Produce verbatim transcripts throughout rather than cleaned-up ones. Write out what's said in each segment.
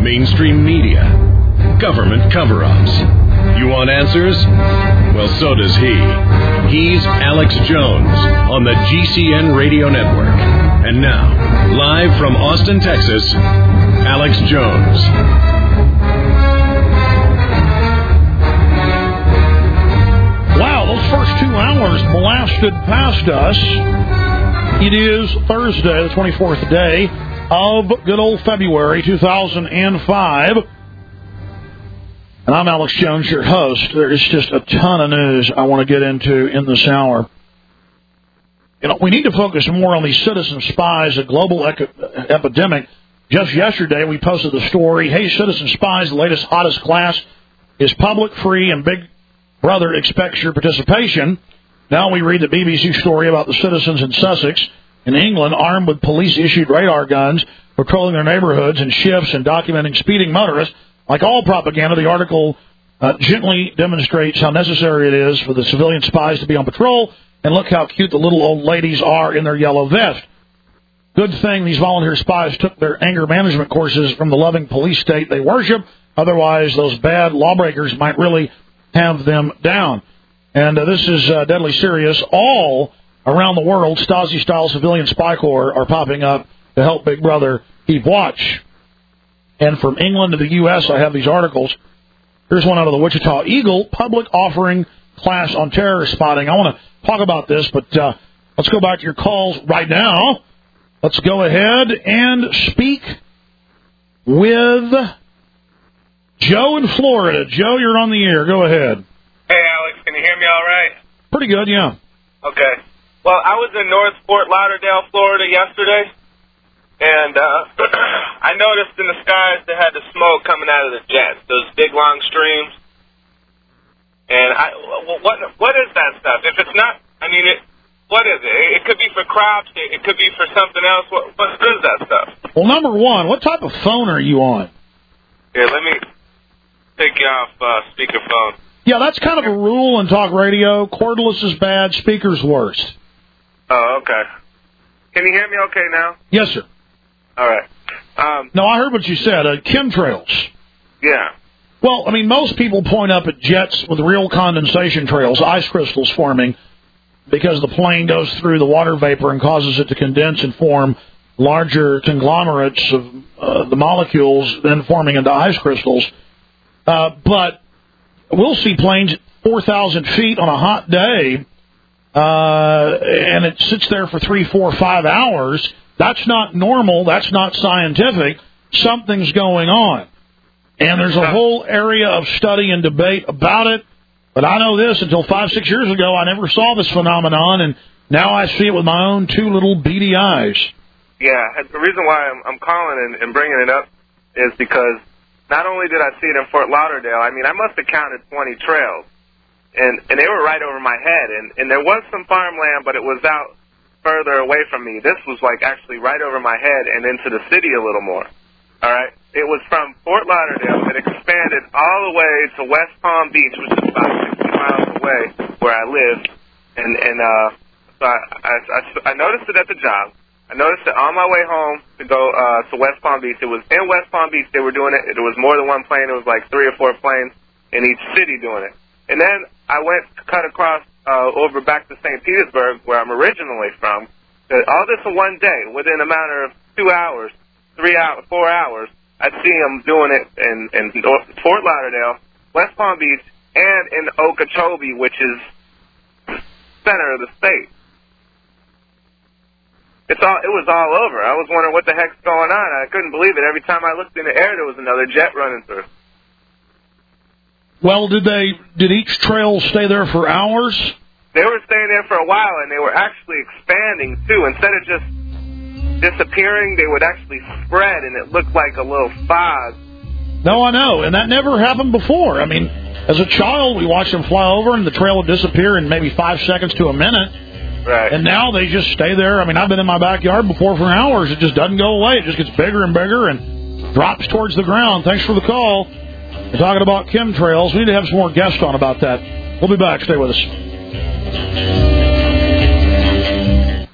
mainstream media, government cover-ups. You want answers? Well, so does he. He's Alex Jones on the G C N Radio Network. And now, live from Austin, Texas, Alex Jones. Wow, those first two hours blasted past us. It is Thursday, the twenty-fourth day of good old February two thousand five. And I'm Alex Jones, your host. There is just a ton of news I want to get into in this hour. You know, we need to focus more on these citizen spies, a global ec- epidemic. Just yesterday, we posted the story, hey, citizen spies, the latest, hottest class is public, free, and Big Brother expects your participation. Now we read the B B C story about the citizens in Sussex, in England, armed with police-issued radar guns, patrolling their neighborhoods in shifts and documenting speeding motorists. Like all propaganda, the article uh, gently demonstrates how necessary it is for the civilian spies to be on patrol, and look how cute the little old ladies are in their yellow vest. Good thing these volunteer spies took their anger management courses from the loving police state they worship. Otherwise, those bad lawbreakers might really have them down. And uh, this is uh, deadly serious. All around the world, Stasi-style civilian spy corps are popping up to help Big Brother keep watch. And from England to the U S, I have these articles. Here's one out of the Wichita Eagle, public offering class on terror spotting. I want to talk about this, but uh, let's go back to your calls right now. Let's go ahead and speak with Joe in Florida. Joe, you're on the air. Go ahead. Hey, Alex, can you hear me all right? Pretty good, yeah. Okay. Well, I was in North Fort Lauderdale, Florida yesterday, and uh, I noticed in the skies they had the smoke coming out of the jets, those big, long streams. And I, what what is that stuff? If it's not, I mean, it, what is it? It could be for crops. It, it could be for something else. What, what is that stuff? Well, number one, what type of phone are you on? Here, let me take you off uh, speakerphone. Yeah, that's kind of a rule in talk radio. Cordless is bad, speaker's worst. Oh, okay. Can you hear me okay now? Yes, sir. All right. Um, no, I heard what you said. Uh, chemtrails. Yeah. Well, I mean, most people point up at jets with real condensation trails, ice crystals forming, because the plane goes through the water vapor and causes it to condense and form larger conglomerates of uh, the molecules, then forming into ice crystals. Uh, but we'll see planes at four thousand feet on a hot day, uh, and it sits there for three, four, five hours. That's not normal. That's not scientific. Something's going on. And there's a whole area of study and debate about it. But I know this, until five, six years ago, I never saw this phenomenon, and now I see it with my own two little beady eyes. Yeah, the reason why I'm, I'm calling and, and bringing it up is because not only did I see it in Fort Lauderdale, I mean, I must have counted twenty trails, and, and they were right over my head. And, and there was some farmland, but it was out further away from me. This was, like, actually right over my head and into the city a little more. All right? It was from Fort Lauderdale. It expanded all the way to West Palm Beach, which is about sixty miles away where I live. And, and uh, so I, I, I, I noticed it at the job. I noticed it on my way home to go uh, to West Palm Beach. It was in West Palm Beach they were doing it. It was more than one plane. It was like three or four planes in each city doing it. And then I went cut across uh, over back to Saint Petersburg, where I'm originally from. All this in one day, within a matter of two hours, three hours, four hours. I'd see them doing it in, in Fort Lauderdale, West Palm Beach, and in Okeechobee, which is center of the state. It's all. It was all over. I was wondering what the heck's going on. I couldn't believe it. Every time I looked in the air, there was another jet running through. Well, did they? Did each trail stay there for hours? They were staying there for a while, and they were actually expanding, too. Instead of just disappearing, they would actually spread, and it looked like a little fog. No, I know, and that never happened before. I mean, as a child, we watched them fly over, and the trail would disappear in maybe five seconds to a minute. Right. And now they just stay there. I mean, I've been in my backyard before for hours. It just doesn't go away. It just gets bigger and bigger and drops towards the ground. Thanks for the call. We're talking about chemtrails. We need to have some more guests on about that. We'll be back. Stay with us. Hey,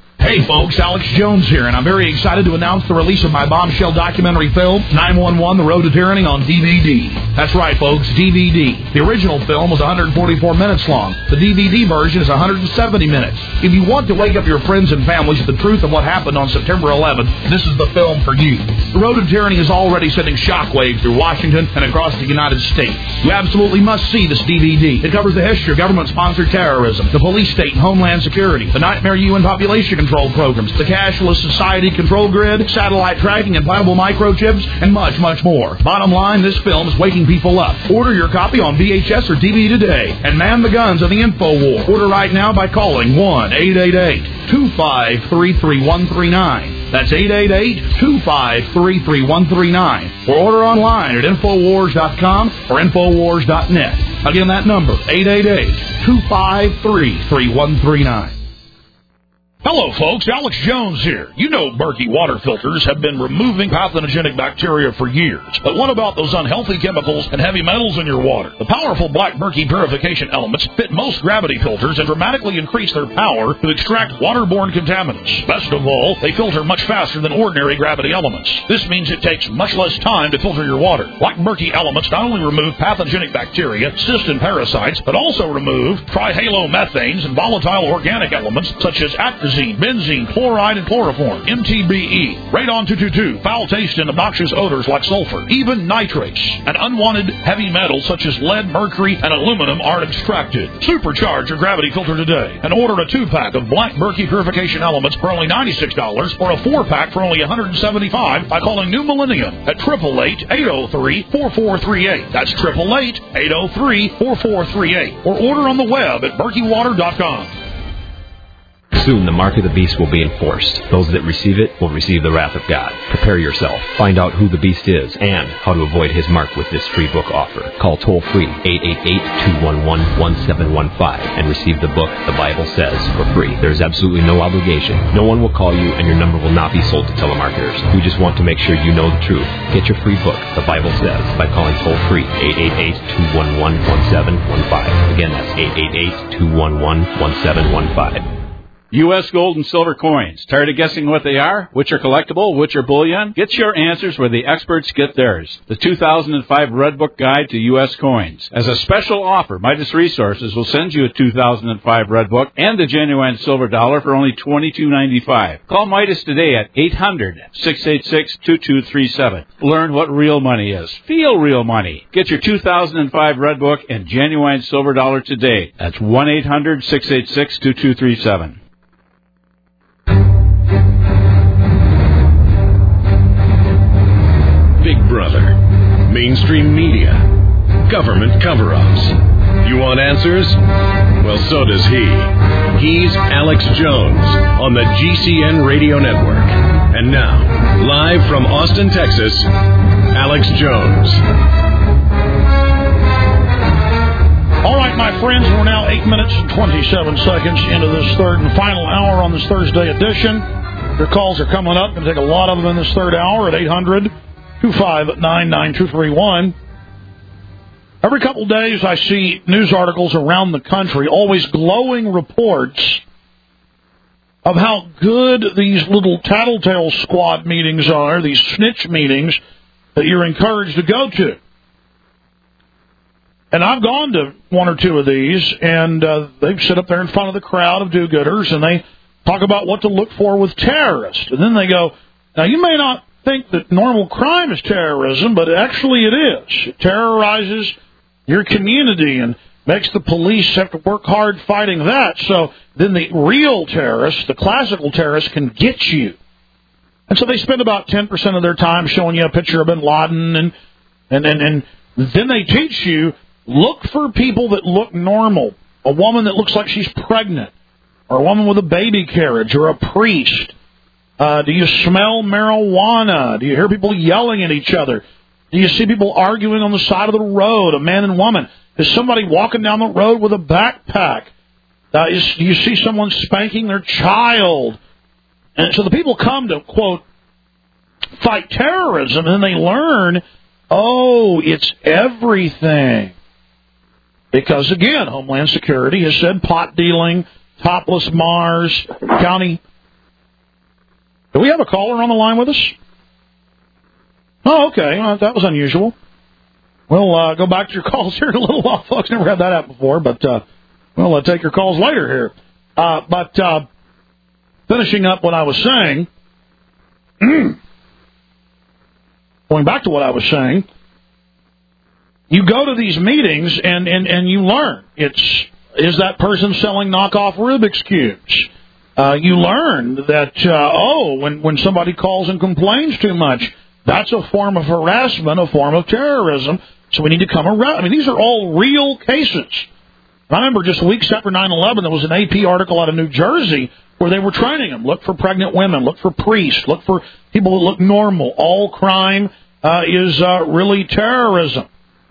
Hey folks, Alex Jones here, and I'm very excited to announce the release of my bombshell documentary film, nine one one, The Road to Tyranny, on D V D. That's right, folks, D V D. The original film was one hundred forty-four minutes long. The D V D version is one hundred seventy minutes. If you want to wake up your friends and families with the truth of what happened on September eleventh, this is the film for you. The Road to Tyranny is already sending shockwaves through Washington and across the United States. You absolutely must see this D V D. It covers the history of government-sponsored terrorism, the police state and homeland security, the Nightmare U N population control programs, the cashless society control grid, satellite tracking, implantable microchips, and much, much more. Bottom line, this film is waking people up. Order your copy on V H S or D V D today, and man the guns of the info war. Order right now by calling one eight eight eight, two five three, three one three nine. That's eight eight eight, two five three, three one three nine. Or order online at infowars dot com or infowars dot net. Again, that number, eight eight eight, two five three, three one three nine. Hello, folks. Alex Jones here. You know Berkey water filters have been removing pathogenic bacteria for years. But what about those unhealthy chemicals and heavy metals in your water? The powerful Black Berkey purification elements fit most gravity filters and dramatically increase their power to extract waterborne contaminants. Best of all, they filter much faster than ordinary gravity elements. This means it takes much less time to filter your water. Black Berkey elements not only remove pathogenic bacteria, cysts, and parasites, but also remove trihalomethanes and volatile organic elements such as atrazine, benzene, chloride, and chloroform, M T B E, radon two twenty-two, foul taste and obnoxious odors like sulfur, even nitrates, and unwanted heavy metals such as lead, mercury, and aluminum are extracted. Supercharge your gravity filter today and order a two-pack of Black Berkey purification elements for only ninety-six dollars or a four-pack for only one hundred seventy-five dollars by calling New Millennium at eight eight eight, eight oh three, four four three eight. That's eight eight eight, eight oh three, four four three eight. Or order on the web at berkey water dot com. Soon the mark of the beast will be enforced. Those that receive it will receive the wrath of God. Prepare yourself. Find out who the beast is and how to avoid his mark with this free book offer. Call toll-free eight eight eight, two one one, one seven one five and receive the book The Bible Says for free. There is absolutely no obligation. No one will call you and your number will not be sold to telemarketers. We just want to make sure you know the truth. Get your free book, The Bible Says, by calling toll-free eight eight eight, two one one, one seven one five. Again, that's eight eight eight, two one one, one seven one five. U S gold and silver coins. Tired of guessing what they are? Which are collectible? Which are bullion? Get your answers where the experts get theirs. The two thousand five Red Book Guide to U S Coins. As a special offer, Midas Resources will send you a two thousand five Red Book and the genuine silver dollar for only twenty-two ninety-five. Call Midas today at eight hundred, six eight six, two two three seven. Learn what real money is. Feel real money. Get your two thousand five Red Book and genuine silver dollar today. That's one eight hundred, six eight six, two two three seven. Big Brother, mainstream media, government cover-ups. You want answers? Well, so does he. He's Alex Jones on the G C N Radio Network. And now, live from Austin, Texas, Alex Jones. All right, my friends, we're now eight minutes and twenty-seven seconds into this third and final hour on this Thursday edition. Your calls are coming up. Going to take a lot of them in this third hour at eight hundred, two five nine, nine two three one. Every couple days I see news articles around the country, always glowing reports of how good these little tattletale squad meetings are, these snitch meetings that you're encouraged to go to. And I've gone to one or two of these, and uh, they sit up there in front of the crowd of do-gooders, and they talk about what to look for with terrorists. And then they go, now you may not think that normal crime is terrorism, but actually it is. It terrorizes your community and makes the police have to work hard fighting that. So then the real terrorists, the classical terrorists, can get you. And so they spend about ten percent of their time showing you a picture of bin Laden, and and, and, and then they teach you, look for people that look normal. A woman that looks like she's pregnant, or a woman with a baby carriage, or a priest. Uh, do you smell marijuana? Do you hear people yelling at each other? Do you see people arguing on the side of the road, a man and woman? Is somebody walking down the road with a backpack? Uh, is, do you see someone spanking their child? And so the people come to, quote, fight terrorism, and then they learn, oh, it's everything. Because, again, Homeland Security has said pot dealing, topless Mars, county Do we have a caller on the line with us? Oh, okay. Well, that was unusual. We'll uh, go back to your calls here in a little while, folks. Never had that happen before, but uh, we'll uh, take your calls later here. Uh, but uh, finishing up what I was saying, going back to what I was saying, you go to these meetings and, and, and you learn. It's, is that person selling knockoff Rubik's Cubes? Uh, you learn that, uh, oh, when, when somebody calls and complains too much, that's a form of harassment, a form of terrorism, so we need to come around. I mean, these are all real cases. I remember just weeks after nine eleven, there was an A P article out of New Jersey where they were training them. Look for pregnant women. Look for priests. Look for people who look normal. All crime uh, is uh, really terrorism.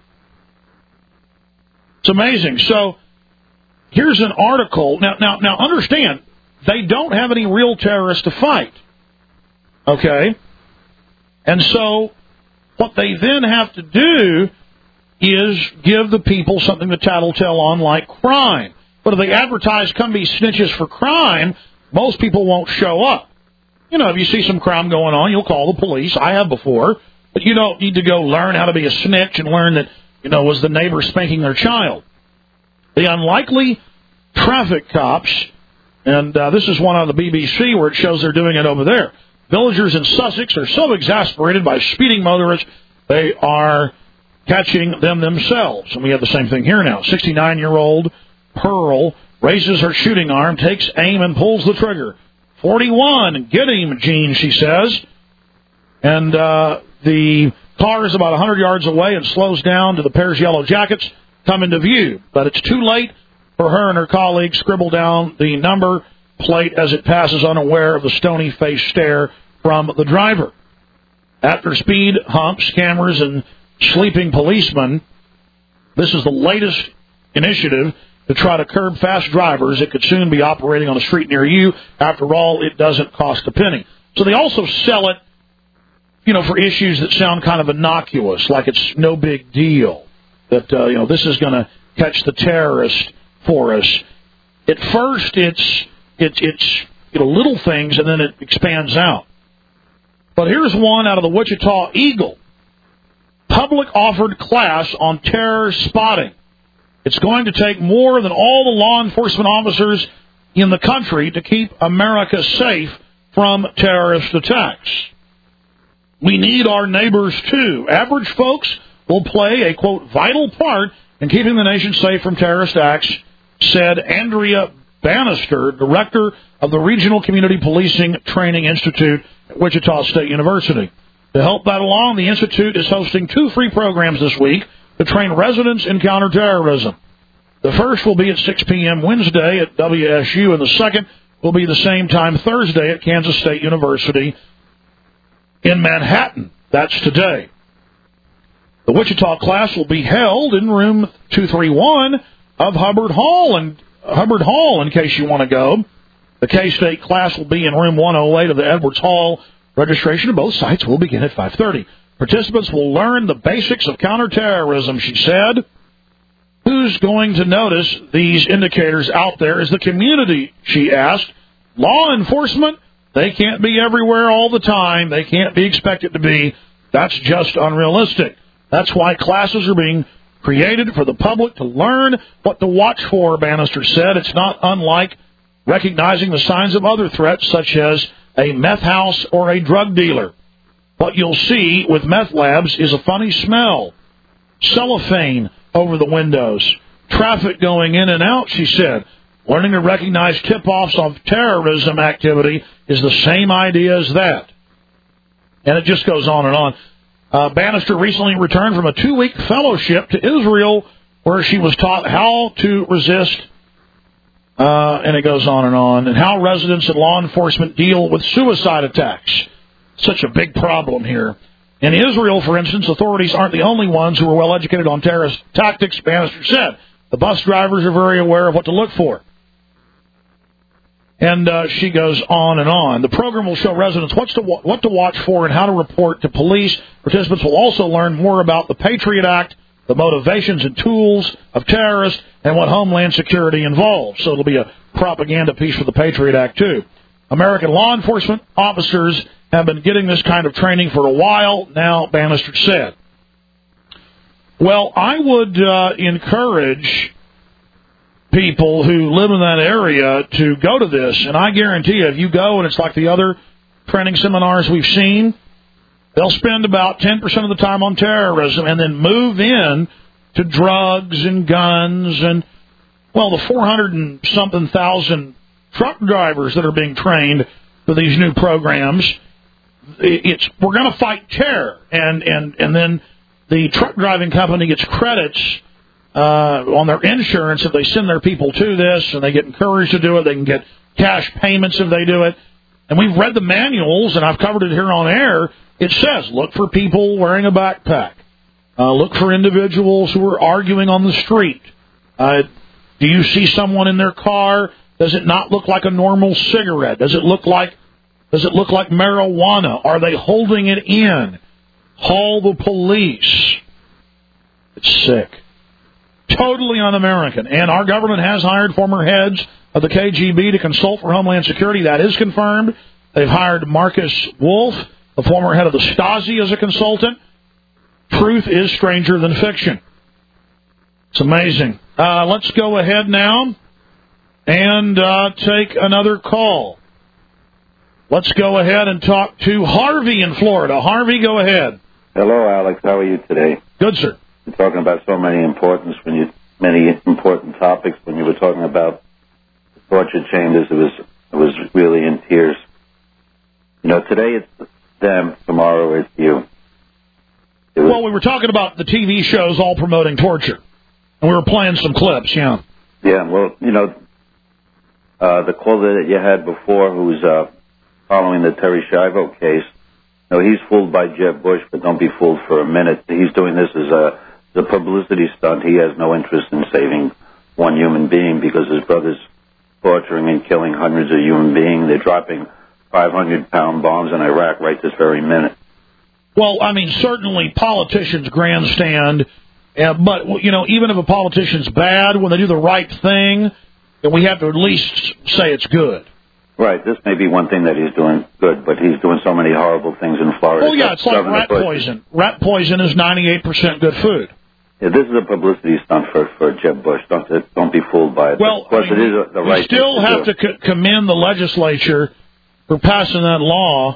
It's amazing. So here's an article. Now, now, now, understand, they don't have any real terrorists to fight. Okay? And so what they then have to do is give the people something to tattletale on like crime. But if they advertise, come be snitches for crime, most people won't show up. You know, if you see some crime going on, you'll call the police. I have before. But you don't need to go learn how to be a snitch and learn that, you know, was the neighbor spanking their child. The unlikely traffic cops, and uh, this is one on the B B C where it shows they're doing it over there. Villagers in Sussex are so exasperated by speeding motorists, they are catching them themselves. And we have the same thing here now. sixty-nine-year-old Pearl raises her shooting arm, takes aim, and pulls the trigger. forty-one, get him, Gene, she says. And uh, the car is about one hundred yards away and slows down to the pair's yellow jackets come into view. But it's too late for her and her colleagues scribble down the number plate as it passes unaware of the stony-faced stare from the driver. After speed humps, cameras, and sleeping policemen, this is the latest initiative to try to curb fast drivers. It could soon be operating on a street near you. After all, it doesn't cost a penny. So they also sell it, you know, for issues that sound kind of innocuous, like it's no big deal, that, uh, you know, this is going to catch the terrorist for us. At first, it's, it's, it's, you know, little things, and then it expands out. But here's one out of the Wichita Eagle. Public offered class on terror spotting. It's going to take more than all the law enforcement officers in the country to keep America safe from terrorist attacks. We need our neighbors, too. Average folks will play a, quote, vital part in keeping the nation safe from terrorist acts, said Andrea Bannister, director of the Regional Community Policing Training Institute at Wichita State University. To help that along, the Institute is hosting two free programs this week to train residents in counterterrorism. The first will be at six p.m. Wednesday at W S U, and the second will be the same time Thursday at Kansas State University in Manhattan. That's today. The Wichita class will be held in room two thirty-one of Hubbard Hall, and Hubbard Hall, in case you want to go. The K-State class will be in room one oh eight of the Edwards Hall. Registration at both sites will begin at five thirty. Participants will learn the basics of counterterrorism, she said. Who's going to notice these indicators out there is the community, she asked. Law enforcement, they can't be everywhere all the time. They can't be expected to be. That's just unrealistic. That's why classes are being created for the public to learn what to watch for, Bannister said. It's not unlike recognizing the signs of other threats, such as a meth house or a drug dealer. What you'll see with meth labs is a funny smell, cellophane over the windows, traffic going in and out, she said. Learning to recognize tip-offs of terrorism activity is the same idea as that. And it just goes on and on. Uh, Bannister recently returned from a two-week fellowship to Israel where she was taught how to resist, uh, and it goes on and on, and how residents and law enforcement deal with suicide attacks. Such a big problem here. In Israel, for instance, authorities aren't the only ones who are well-educated on terrorist tactics, Bannister said. The bus drivers are very aware of what to look for. And uh, she goes on and on. The program will show residents what's to, what to watch for and how to report to police. Participants will also learn more about the Patriot Act, the motivations and tools of terrorists, and what Homeland Security involves. So it'll be a propaganda piece for the Patriot Act, too. American law enforcement officers have been getting this kind of training for a while now, Bannister said. Well, I would uh, encourage people who live in that area to go to this, and I guarantee you, if you go and it's like the other training seminars we've seen, they'll spend about ten percent of the time on terrorism and then move in to drugs and guns and, well, the four hundred and something thousand truck drivers that are being trained for these new programs. It's we're going to fight terror, and, and, and then the truck driving company gets credits uh, on their insurance if they send their people to this, and they get encouraged to do it. They can get cash payments if they do it. And we've read the manuals, and I've covered it here on air. It says, look for people wearing a backpack. Uh, look for individuals who are arguing on the street. Uh, do you see someone in their car? Does it not look like a normal cigarette? Does it look like Does it look like marijuana? Are they holding it in? Call the police. It's sick. Totally un-American. And our government has hired former heads of the K G B to consult for Homeland Security. That is confirmed. They've hired Marcus Wolf, the former head of the Stasi, as a consultant. Truth is stranger than fiction. It's amazing. Uh, let's go ahead now and uh, take another call. Let's go ahead and talk to Harvey in Florida. Harvey, go ahead. Hello, Alex. How are you today? Good, sir. You're talking about so many importance when you many important topics. When you were talking about the torture chambers, it was it was really in tears. You know, today it's them, tomorrow it's you. It was, well, we were talking about the T V shows all promoting torture, and we were playing some clips. Yeah. Yeah. Well, you know, uh, the caller that you had before, who's uh, following the Terry Schiavo case. No, he's fooled by Jeb Bush, but don't be fooled for a minute. He's doing this as a, as a publicity stunt. He has no interest in saving one human being because his brother's torturing and killing hundreds of human beings. They're dropping five hundred pound bombs in Iraq right this very minute. Well, I mean, certainly politicians grandstand, uh, but, you know, even if a politician's bad, when they do the right thing, then we have to at least say it's good. Right, this may be one thing that he's doing good, but he's doing so many horrible things in Florida. Oh, yeah, it's like rat poison. Rat poison is ninety-eight percent good food. Yeah, this is a publicity stunt for, for Jeb Bush. Don't don't be fooled by it. Well, of course, I mean, it is a, the right we still thing to have do. to co- commend the legislature for passing that law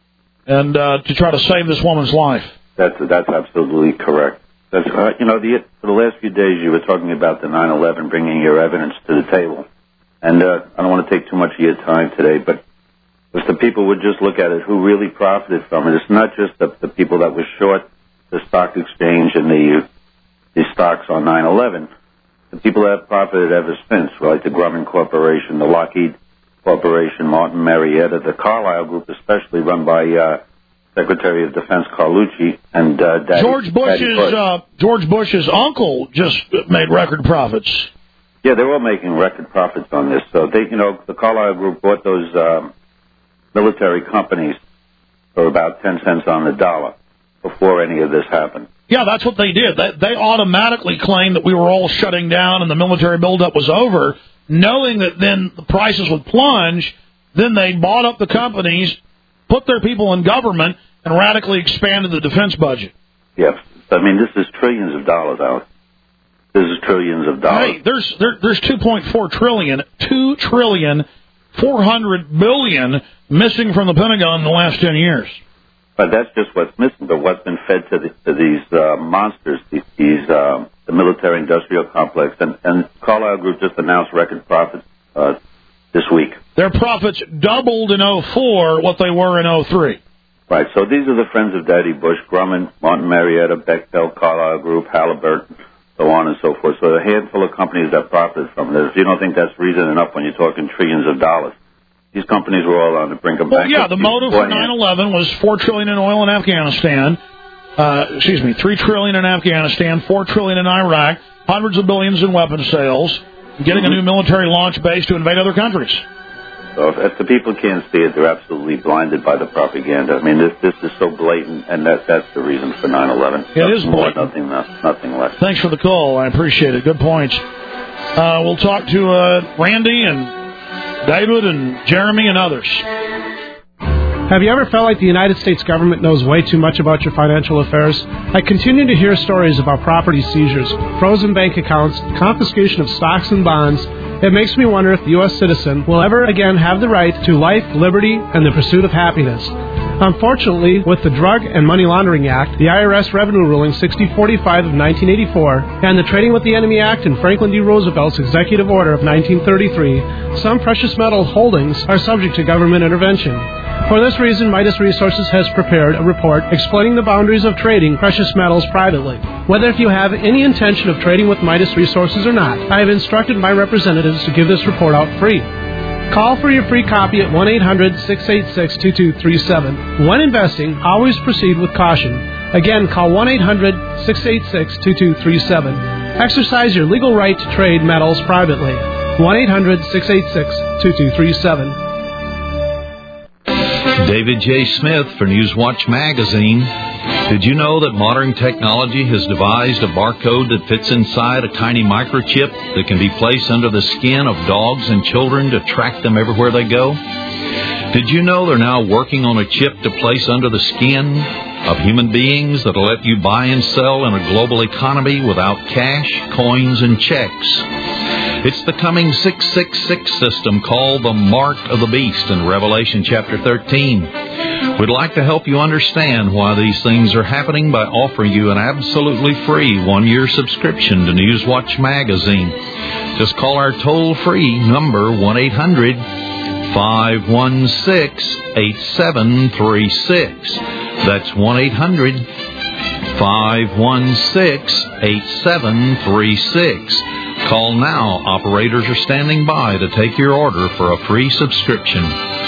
and uh, to try to save this woman's life. That's that's absolutely correct. That's uh, you know, the, for the last few days you were talking about the nine eleven, bringing your evidence to the table. And uh, I don't want to take too much of your time today, but if the people would just look at it, who really profited from it. It's not just the, the people that were short the stock exchange and the, the stocks on nine eleven. The people that have profited ever since, like the Grumman Corporation, the Lockheed Corporation, Martin Marietta, the Carlyle Group, especially run by uh, Secretary of Defense Carlucci and uh, Daddy, George Bush's Daddy Bush. uh, George Bush's uncle just made record profits. Yeah, they're all making record profits on this. So they, you know, the Carlyle Group bought those um, military companies for about ten cents on the dollar before any of this happened. Yeah, that's what they did. They, they automatically claimed that we were all shutting down and the military buildup was over, knowing that then the prices would plunge. Then they bought up the companies, put their people in government, and radically expanded the defense budget. Yes. I mean, this is trillions of dollars, Alex. This is trillions of dollars. Hey, there's there, there's two point four trillion, two trillion, four hundred billion missing from the Pentagon in the last ten years. But that's just what's missing. But what's been fed to, the, to these uh, monsters, these, these uh, the military-industrial complex, and, and Carlyle Group just announced record profits uh, this week. Their profits doubled in oh four what they were in oh three. Right. So these are the friends of Daddy Bush: Grumman, Martin Marietta, Bechtel, Carlyle Group, Halliburton, so on and so forth. So a handful of companies that profited from this. You don't think that's reason enough when you're talking trillions of dollars. These companies were all on the brink of bankruptcy. Well, yeah, the motive for nine eleven was four trillion dollars in oil in Afghanistan. Uh, excuse me, three trillion dollars in Afghanistan, four trillion dollars in Iraq, hundreds of billions in weapons sales, getting a new military launch base to invade other countries. So if, if the people can't see it, they're absolutely blinded by the propaganda. I mean, this this is so blatant, and that that's the reason for nine eleven. It nothing is blatant. More, nothing, less, nothing less. Thanks for the call. I appreciate it. Good points. Uh, we'll talk to uh, Randy and David and Jeremy and others. Have you ever felt like the United States government knows way too much about your financial affairs? I continue to hear stories about property seizures, frozen bank accounts, confiscation of stocks and bonds. It makes me wonder if the U S citizen will ever again have the right to life, liberty, and the pursuit of happiness. Unfortunately, with the Drug and Money Laundering Act, the I R S Revenue Ruling sixty forty-five of nineteen eighty-four, and the Trading with the Enemy Act and Franklin D. Roosevelt's Executive Order of nineteen thirty-three, some precious metal holdings are subject to government intervention. For this reason, Midas Resources has prepared a report explaining the boundaries of trading precious metals privately. Whether if you have any intention of trading with Midas Resources or not, I have instructed my representatives to give this report out free. Call for your free copy at one eight hundred six eight six two two three seven. When investing, always proceed with caution. Again, call one eight hundred six eight six two two three seven. Exercise your legal right to trade metals privately. one eight hundred six eight six two two three seven. David J. Smith for Newswatch Magazine. Did you know that modern technology has devised a barcode that fits inside a tiny microchip that can be placed under the skin of dogs and children to track them everywhere they go? Did you know they're now working on a chip to place under the skin of human beings that'll let you buy and sell in a global economy without cash, coins, and checks? It's the coming six six six system called the Mark of the Beast in Revelation chapter thirteen. We'd like to help you understand why these things are happening by offering you an absolutely free one-year subscription to Newswatch Magazine. Just call our toll-free number one eight hundred five one six eight seven three six. That's one eight hundred five one six eight seven three six. Call now. Operators are standing by to take your order for a free subscription.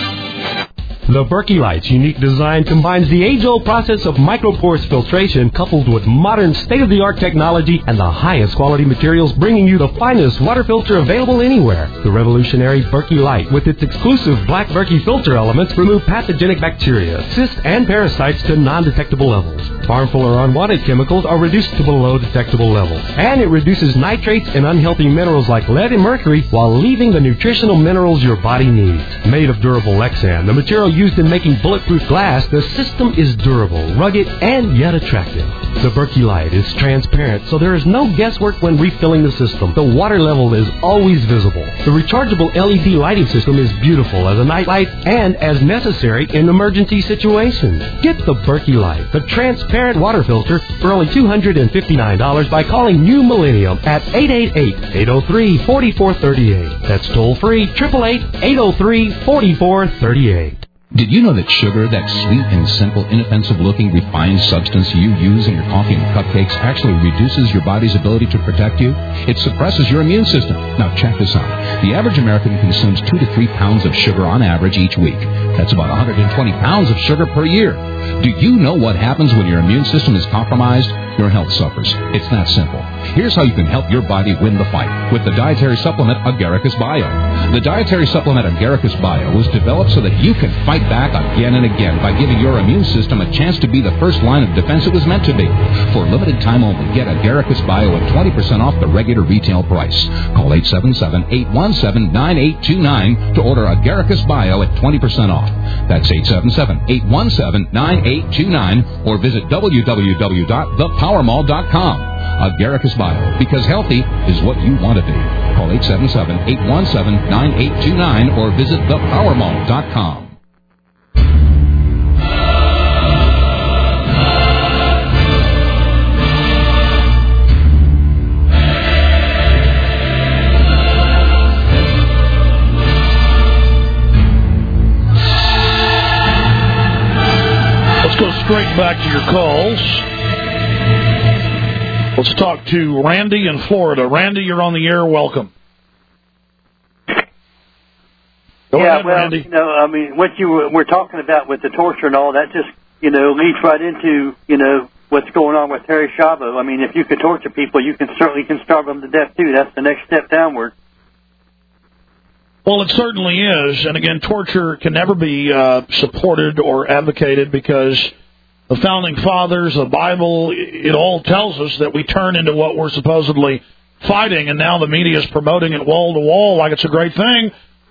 The Berkey Light's unique design combines the age-old process of microporous filtration coupled with modern state-of-the-art technology and the highest quality materials, bringing you the finest water filter available anywhere. The revolutionary Berkey Light, with its exclusive black Berkey filter elements, remove pathogenic bacteria, cysts, and parasites to non-detectable levels. Harmful or unwanted chemicals are reduced to below detectable levels. And it reduces nitrates and unhealthy minerals like lead and mercury while leaving the nutritional minerals your body needs. Made of durable Lexan, the material used in making bulletproof glass, the system is durable, rugged, and yet attractive. The Berkey Light is transparent, so there is no guesswork when refilling the system. The water level is always visible. The rechargeable L E D lighting system is beautiful as a night light and as necessary in emergency situations. Get the Berkey Light, the transparent water filter, for only two hundred fifty-nine dollars by calling New Millennium at eight eight eight, eight oh three, four four three eight. That's toll free, eight eight eight, eight oh three, four four three eight. Did you know that sugar, that sweet and simple, inoffensive-looking, refined substance you use in your coffee and cupcakes, actually reduces your body's ability to protect you? It suppresses your immune system. Now, check this out. The average American consumes two to three pounds of sugar on average each week. That's about one hundred twenty pounds of sugar per year. Do you know what happens when your immune system is compromised? Your health suffers. It's that simple. Here's how you can help your body win the fight with the dietary supplement Agaricus Bio. The dietary supplement Agaricus Bio was developed so that you can fight back again and again by giving your immune system a chance to be the first line of defense it was meant to be. For limited time only, get Agaricus Bio at twenty percent off the regular retail price. Call eight seven seven, eight one seven, nine eight two nine to order Agaricus Bio at twenty percent off. That's eight seven seven, eight one seven, nine eight two nine or visit w w w dot the power mall dot com. Agaricus Bio, because healthy is what you want to be. Call eight seven seven, eight one seven, nine eight two nine or visit the power mall dot com. Let's go straight back to your calls. Let's talk to Randy in Florida. Randy, you're on the air. Welcome. Go yeah, ahead, well, Randy. you know, I mean, what you were, were talking about with the torture and all that just, you know, leads right into, you know, what's going on with Terry Schiavo. I mean, if you could torture people, you can certainly can starve them to death, too. That's the next step downward. Well, it certainly is. And, again, torture can never be uh, supported or advocated because the Founding Fathers, the Bible, it all tells us that we turn into what we're supposedly fighting, and now the media is promoting it wall to wall like it's a great thing.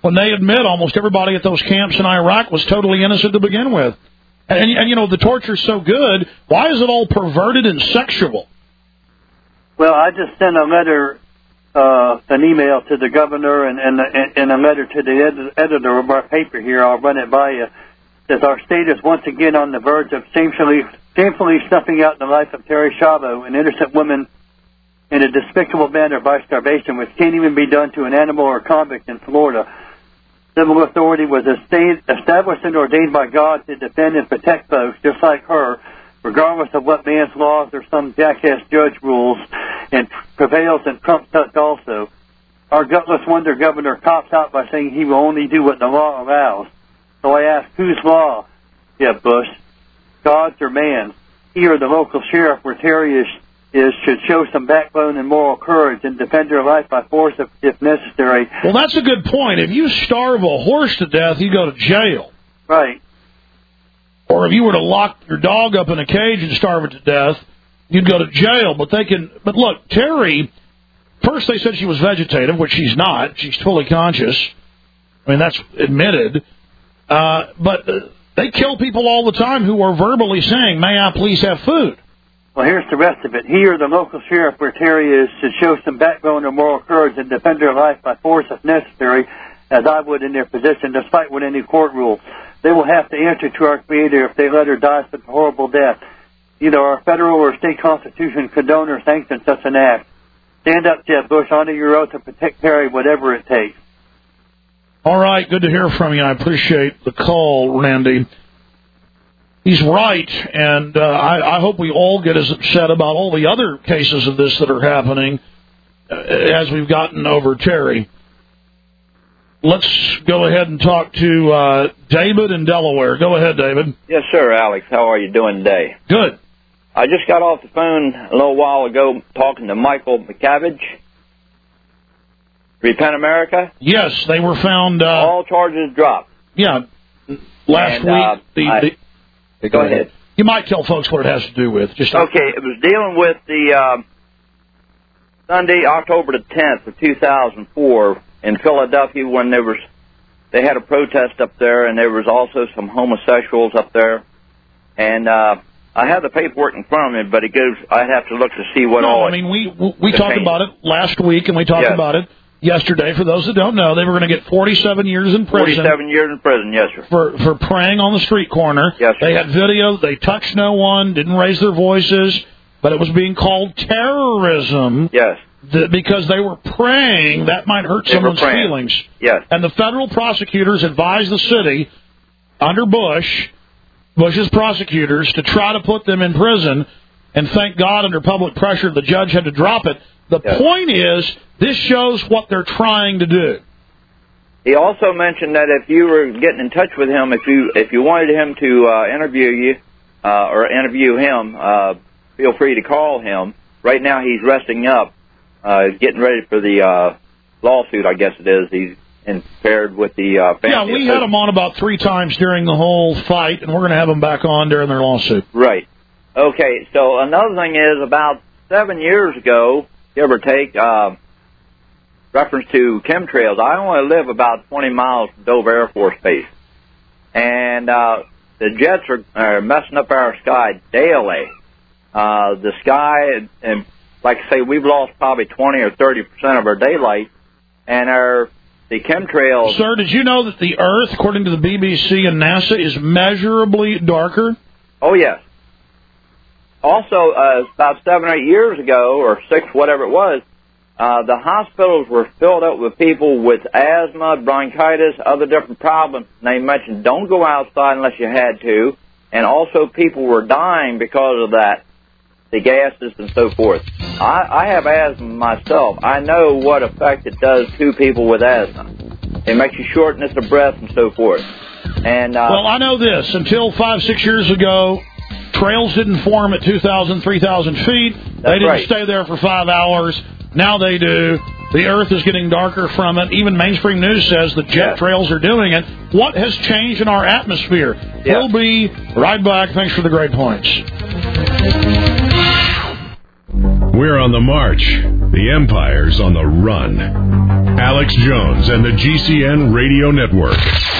when they admit almost everybody at those camps in Iraq was totally innocent to begin with. And, and you know, the torture's so good, why is it all perverted and sexual? Well, I just sent a letter, uh, an email to the governor and, and, and a letter to the ed- editor of our paper here. I'll run it by you. That our state is once again on the verge of shamefully, shamefully snuffing out the life of Terry Schiavo, an innocent woman, in a despicable manner by starvation, which can't even be done to an animal or convict in Florida. Civil authority was established and ordained by God to defend and protect folks just like her, regardless of what man's laws or some jackass judge rules, and prevails and trumps such also. Our gutless wonder governor cops out by saying he will only do what the law allows. So I ask, whose law, Jeb Bush? God's or man's? He or the local sheriff where Terry is, is should show some backbone and moral courage and defend her life by force if, if necessary. Well, that's a good point. If you starve a horse to death, you go to jail. Right. Or if you were to lock your dog up in a cage and starve it to death, you'd go to jail. But they can. But look, Terry, first they said she was vegetative, which she's not. She's fully conscious. I mean, that's admitted. Uh, but uh, they kill people all the time who are verbally saying, may I please have food? Well, here's the rest of it. He or the local sheriff where Terry is should show some backbone or moral courage and defend her life by force if necessary, as I would in their position, despite what any court rule. They will have to answer to our Creator if they let her die such a horrible death. Either our federal or state constitution condone or sanction such an act. Stand up, Jeb Bush. Honor your oath to protect Terry, whatever it takes. All right, good to hear from you. I appreciate the call, Randy. He's right, and uh, I, I hope we all get as upset about all the other cases of this that are happening uh, as we've gotten over Terry. Let's go ahead and talk to uh, David in Delaware. Go ahead, David. Yes, sir, Alex. How are you doing today? Good. I just got off the phone a little while ago talking to Michael McCabbage. Repent America? Yes, they were found... Uh, all charges dropped. Yeah. Last and, week... Uh, the, I, the, go ahead. ahead. You might tell folks what it has to do with. Just okay, it was dealing with the uh, Sunday, October the tenth of two thousand four in Philadelphia when there was... They had a protest up there, and there was also some homosexuals up there. And... Uh, I have the paperwork in front of me, but it goes. I have to look to see what no, all. I mean, we we talked about it last week, and we talked yes. about it yesterday. For those that don't know, they were going to get forty-seven years in prison. forty-seven years in prison, yes, sir. For for praying on the street corner. Yes, sir. They had video. They touched no one. Didn't raise their voices, but it was being called terrorism. Yes. That because they were praying, that might hurt they someone's feelings. Yes. And the federal prosecutors advised the city under Bush. Bush's prosecutors to try to put them in prison, and thank God under public pressure the judge had to drop it. The yes. point is, this shows what they're trying to do. He also mentioned that if you were getting in touch with him, if you if you wanted him to uh, interview you uh, or interview him, uh, feel free to call him. Right now he's resting up, uh, getting ready for the uh, lawsuit, I guess it is. He's and paired with the uh, family. Yeah, we had them on about three times during the whole fight, and we're going to have them back on during their lawsuit. Right. Okay, so another thing is about seven years ago, give or take, uh, reference to chemtrails, I only live about twenty miles from Dover Air Force Base. And uh, the jets are, are messing up our sky daily. Uh, the sky, and like I say, we've lost probably twenty or thirty percent of our daylight, and our... The chemtrails... Sir, did you know that the Earth, according to the B B C and NASA, is measurably darker? Oh, yes. Also, uh, about seven or eight years ago, or six, whatever it was, uh, the hospitals were filled up with people with asthma, bronchitis, other different problems. And they mentioned don't go outside unless you had to. And also people were dying because of that, the gases and so forth. I, I have asthma myself. I know what effect it does to people with asthma. It makes you shortness of breath and so forth. And uh, well, I know this. Until five, six years ago, trails didn't form at two thousand, three thousand feet. They didn't right. stay there for five hours. Now they do. The Earth is getting darker from it. Even mainstream news says the jet yes. trails are doing it. What has changed in our atmosphere? Yes. We'll be right back. Thanks for the great points. We're on the march. The Empire's on the run. Alex Jones and the G C N Radio Network.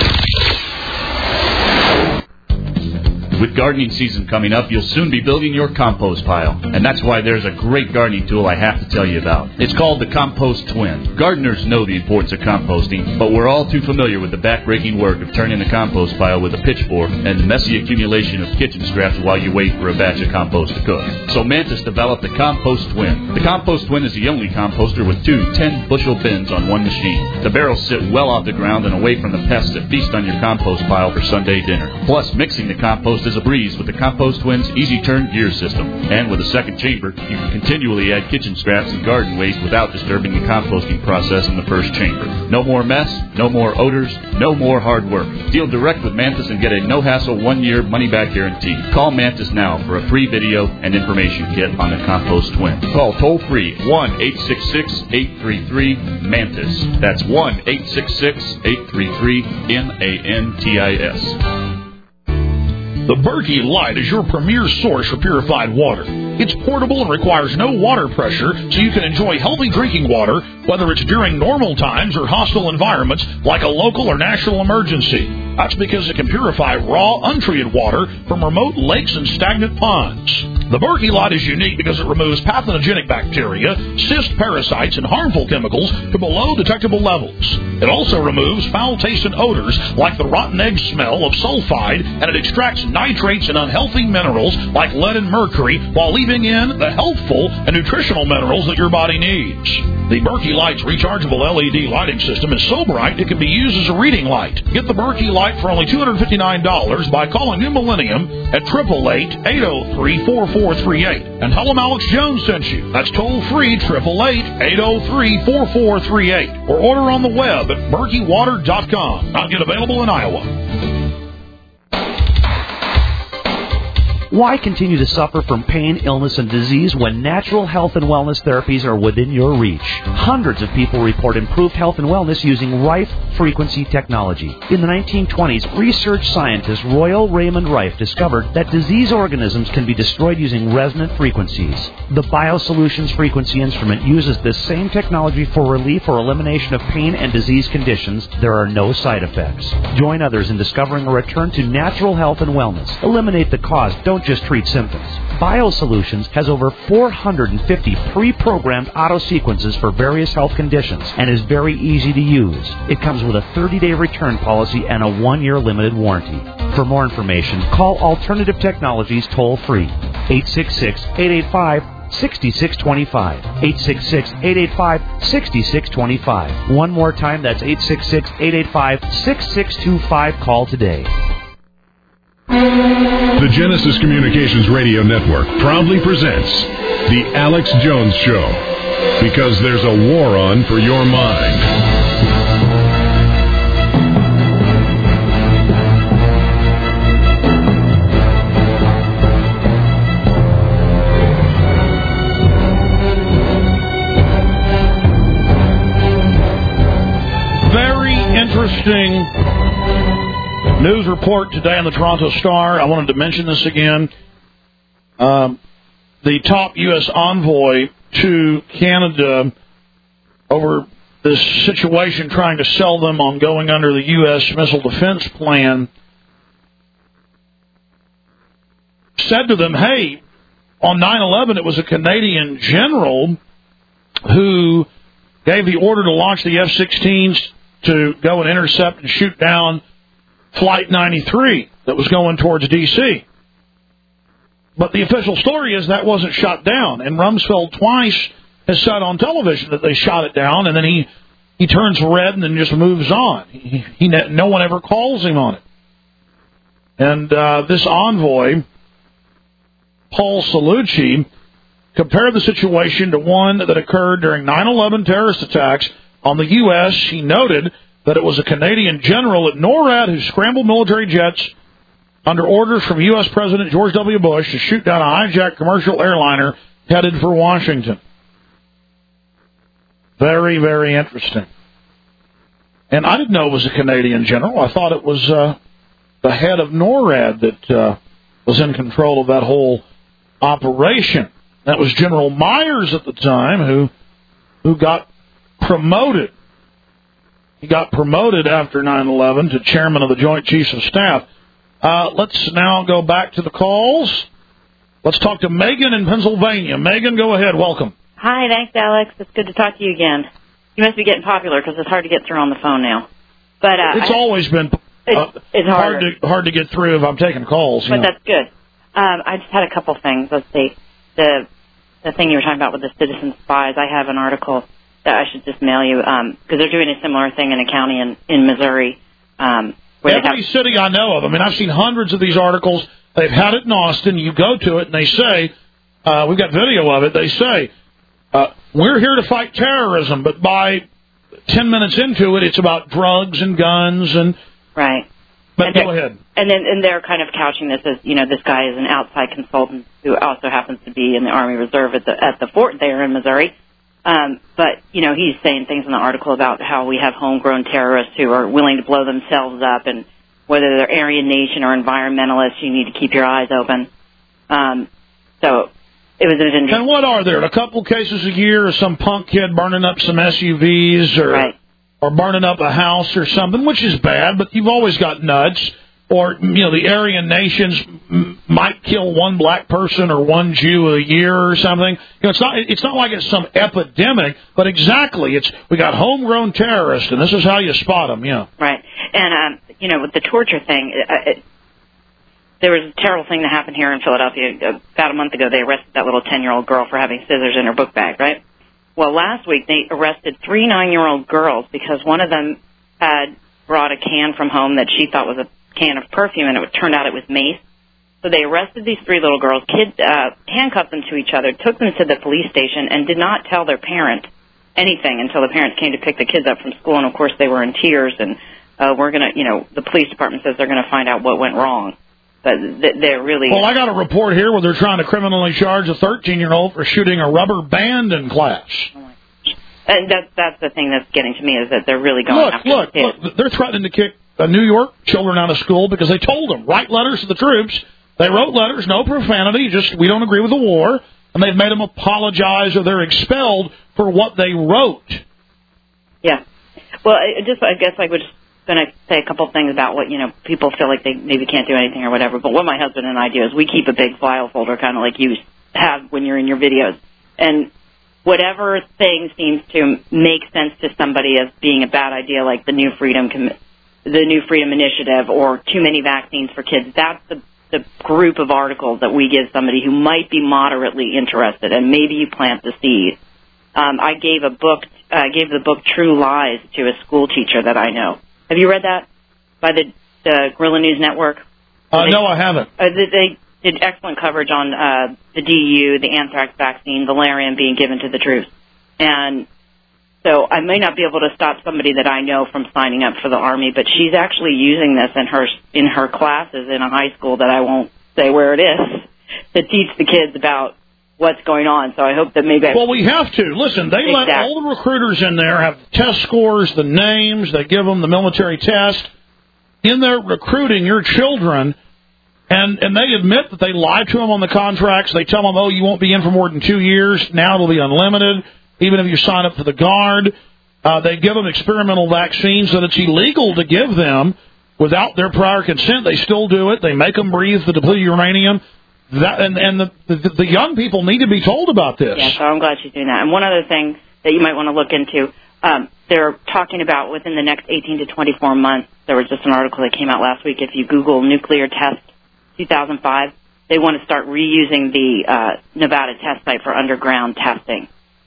With gardening season coming up, you'll soon be building your compost pile. And that's why there's a great gardening tool I have to tell you about. It's called the Compost Twin. Gardeners know the importance of composting, but we're all too familiar with the back-breaking work of turning the compost pile with a pitchfork and the messy accumulation of kitchen scraps while you wait for a batch of compost to cook. So Mantis developed the Compost Twin. The Compost Twin is the only composter with two ten-bushel bins on one machine. The barrels sit well off the ground and away from the pests that feast on your compost pile for Sunday dinner. Plus, mixing the compost is a breeze with the Compost Twin's easy turn gear system. And with a second chamber, you can continually add kitchen scraps and garden waste without disturbing the composting process in the first chamber. No more mess, no more odors, no more hard work. Deal direct with Mantis and get a no-hassle one-year money-back guarantee. Call Mantis now for a free video and information kit on the Compost Twin. Call toll-free one eight six six, eight three three, MANTIS. That's one eight six six, eight three three, M A N T I S. The Berkey Light is your premier source for purified water. It's portable and requires no water pressure, so you can enjoy healthy drinking water, whether it's during normal times or hostile environments like a local or national emergency. That's because it can purify raw, untreated water from remote lakes and stagnant ponds. The Berkey Light is unique because it removes pathogenic bacteria, cyst parasites, and harmful chemicals to below detectable levels. It also removes foul taste and odors like the rotten egg smell of sulfide, and it extracts nitrates and unhealthy minerals like lead and mercury while leaving in the healthful and nutritional minerals that your body needs. The Berkey Light's rechargeable L E D lighting system is so bright it can be used as a reading light. Get the Berkey Light for only two hundred fifty-nine dollars by calling New Millennium at eight eight eight, eight oh three, four four three eight. And tell them Alex Jones sent you. That's toll-free, eight eight eight, eight oh three, four four three eight. Or order on the web at berkey water dot com. Not yet available in Iowa. Why continue to suffer from pain, illness, and disease when natural health and wellness therapies are within your reach? Hundreds of people report improved health and wellness using Rife frequency technology. In the nineteen twenties, research scientist Royal Raymond Rife discovered that disease organisms can be destroyed using resonant frequencies. The BioSolutions frequency instrument uses this same technology for relief or elimination of pain and disease conditions. There are no side effects. Join others in discovering a return to natural health and wellness. Eliminate the cause. Don't just treat symptoms. BioSolutions has over four hundred fifty pre-programmed auto sequences for various health conditions and is very easy to use. It comes with a thirty-day return policy and a one-year limited warranty. For more information, call Alternative Technologies toll-free, eight six six, eight eight five, six six two five, eight six six, eight eight five, six six two five. One more time, that's eight six six, eight eight five, six six two five. Call today. The Genesis Communications Radio Network proudly presents The Alex Jones Show, because there's a war on for your mind. Very interesting news report today on the Toronto Star. I wanted to mention this again. Um, the top U S envoy to Canada over this situation trying to sell them on going under the U S missile defense plan said to them, hey, on nine eleven it was a Canadian general who gave the order to launch the F sixteens to go and intercept and shoot down Flight ninety-three that was going towards D C. But the official story is that wasn't shot down. And Rumsfeld twice has said on television that they shot it down, and then he, he turns red and then just moves on. He, he no one ever calls him on it. And uh, this envoy, Paul Cellucci, compared the situation to one that occurred during nine eleven terrorist attacks on the U S. He noted that it was a Canadian general at NORAD who scrambled military jets under orders from U S. President George W. Bush to shoot down a hijacked commercial airliner headed for Washington. Very, very interesting. And I didn't know it was a Canadian general. I thought it was uh, the head of NORAD that uh, was in control of that whole operation. That was General Myers at the time who who got promoted He got promoted after nine eleven to chairman of the Joint Chiefs of Staff. Uh, let's now go back to the calls. Let's talk to Megan in Pennsylvania. Megan, go ahead. Welcome. Hi, thanks, Alex. It's good to talk to you again. You must be getting popular because it's hard to get through on the phone now. But uh, It's I, always been uh, it's, it's hard to hard to get through if I'm taking calls. But you know. that's good. Um, I just had a couple things. Let's see. The the thing you were talking about with the citizen spies, I have an article that I should just mail you because um, they're doing a similar thing in a county in, in Missouri. Um, where Every they have, city I know of, I mean, I've seen hundreds of these articles. They've had it in Austin. You go to it, and they say, uh, we've got video of it, they say, uh, we're here to fight terrorism, but by ten minutes into it, it's about drugs and guns. and Right. But and go ahead. And then and they're kind of couching this as, you know, this guy is an outside consultant who also happens to be in the Army Reserve at the at the fort there in Missouri. Um, but, you know, he's saying things in the article about how we have homegrown terrorists who are willing to blow themselves up, and whether they're Aryan Nation or environmentalists, you need to keep your eyes open. Um, so it was an interesting. And what are there? A couple cases a year of some punk kid burning up some S U Vs or right. or burning up a house or something, which is bad, but you've always got nuts. Or, you know, the Aryan nations m- might kill one black person or one Jew a year or something. You know, it's not it's not like it's some epidemic, but exactly, it's we got homegrown terrorists, and this is how you spot them, you know. Right. And, um, you know, with the torture thing, it, it, there was a terrible thing that happened here in Philadelphia. About a month ago, they arrested that little ten-year-old girl for having scissors in her book bag, right? Well, last week, they arrested three nine-year-old girls because one of them had brought a can from home that she thought was a can of perfume, and it turned out it was mace. So they arrested these three little girls, kid, uh, handcuffed them to each other, took them to the police station, and did not tell their parent anything until the parents came to pick the kids up from school. And, of course, they were in tears, and uh, we're going to, you know, the police department says they're going to find out what went wrong. But they're really... Well, I got a report here where they're trying to criminally charge a thirteen-year-old for shooting a rubber band in class. And that, that's the thing that's getting to me, is that they're really going Look, after look, the kids. look, they're threatening to kick uh, New York children out of school because they told them, write letters to the troops. They wrote letters, no profanity, just we don't agree with the war, and they've made them apologize or they're expelled for what they wrote. Yeah. Well, I just, I guess I was going to say a couple things about what, you know, people feel like they maybe can't do anything or whatever, but what my husband and I do is we keep a big file folder, kind of like you have when you're in your videos, and whatever thing seems to make sense to somebody as being a bad idea, like the New Freedom Com- the New Freedom Initiative or too many vaccines for kids, that's the, the group of articles that we give somebody who might be moderately interested, and maybe you plant the seed. Um, I gave a book, I uh, gave the book True Lies to a school teacher that I know. Have you read that by the, the Guerrilla News Network? Uh, they, no, I haven't. Uh, they, they did excellent coverage on uh, the D U, the anthrax vaccine, valerian being given to the troops. And so I may not be able to stop somebody that I know from signing up for the Army, but she's actually using this in her in her classes in a high school that I won't say where it is to teach the kids about what's going on. So I hope that maybe... I well, we have to. Listen, they exactly. let all the recruiters in there have test scores, the names, they give them the military test. In their recruiting your children, and, and they admit that they lie to them on the contracts. They tell them, oh, you won't be in for more than two years. Now it'll be unlimited, even if you sign up for the Guard. Uh, they give them experimental vaccines that it's illegal to give them without their prior consent. They still do it. They make them breathe the depleted uranium. That, and and the, the the young people need to be told about this. Yeah, so I'm glad she's doing that. And one other thing that you might want to look into, um, they're talking about within the next eighteen to twenty-four months, there was just an article that came out last week, if you Google nuclear test two thousand five, they want to start reusing the uh, Nevada test site for underground testing.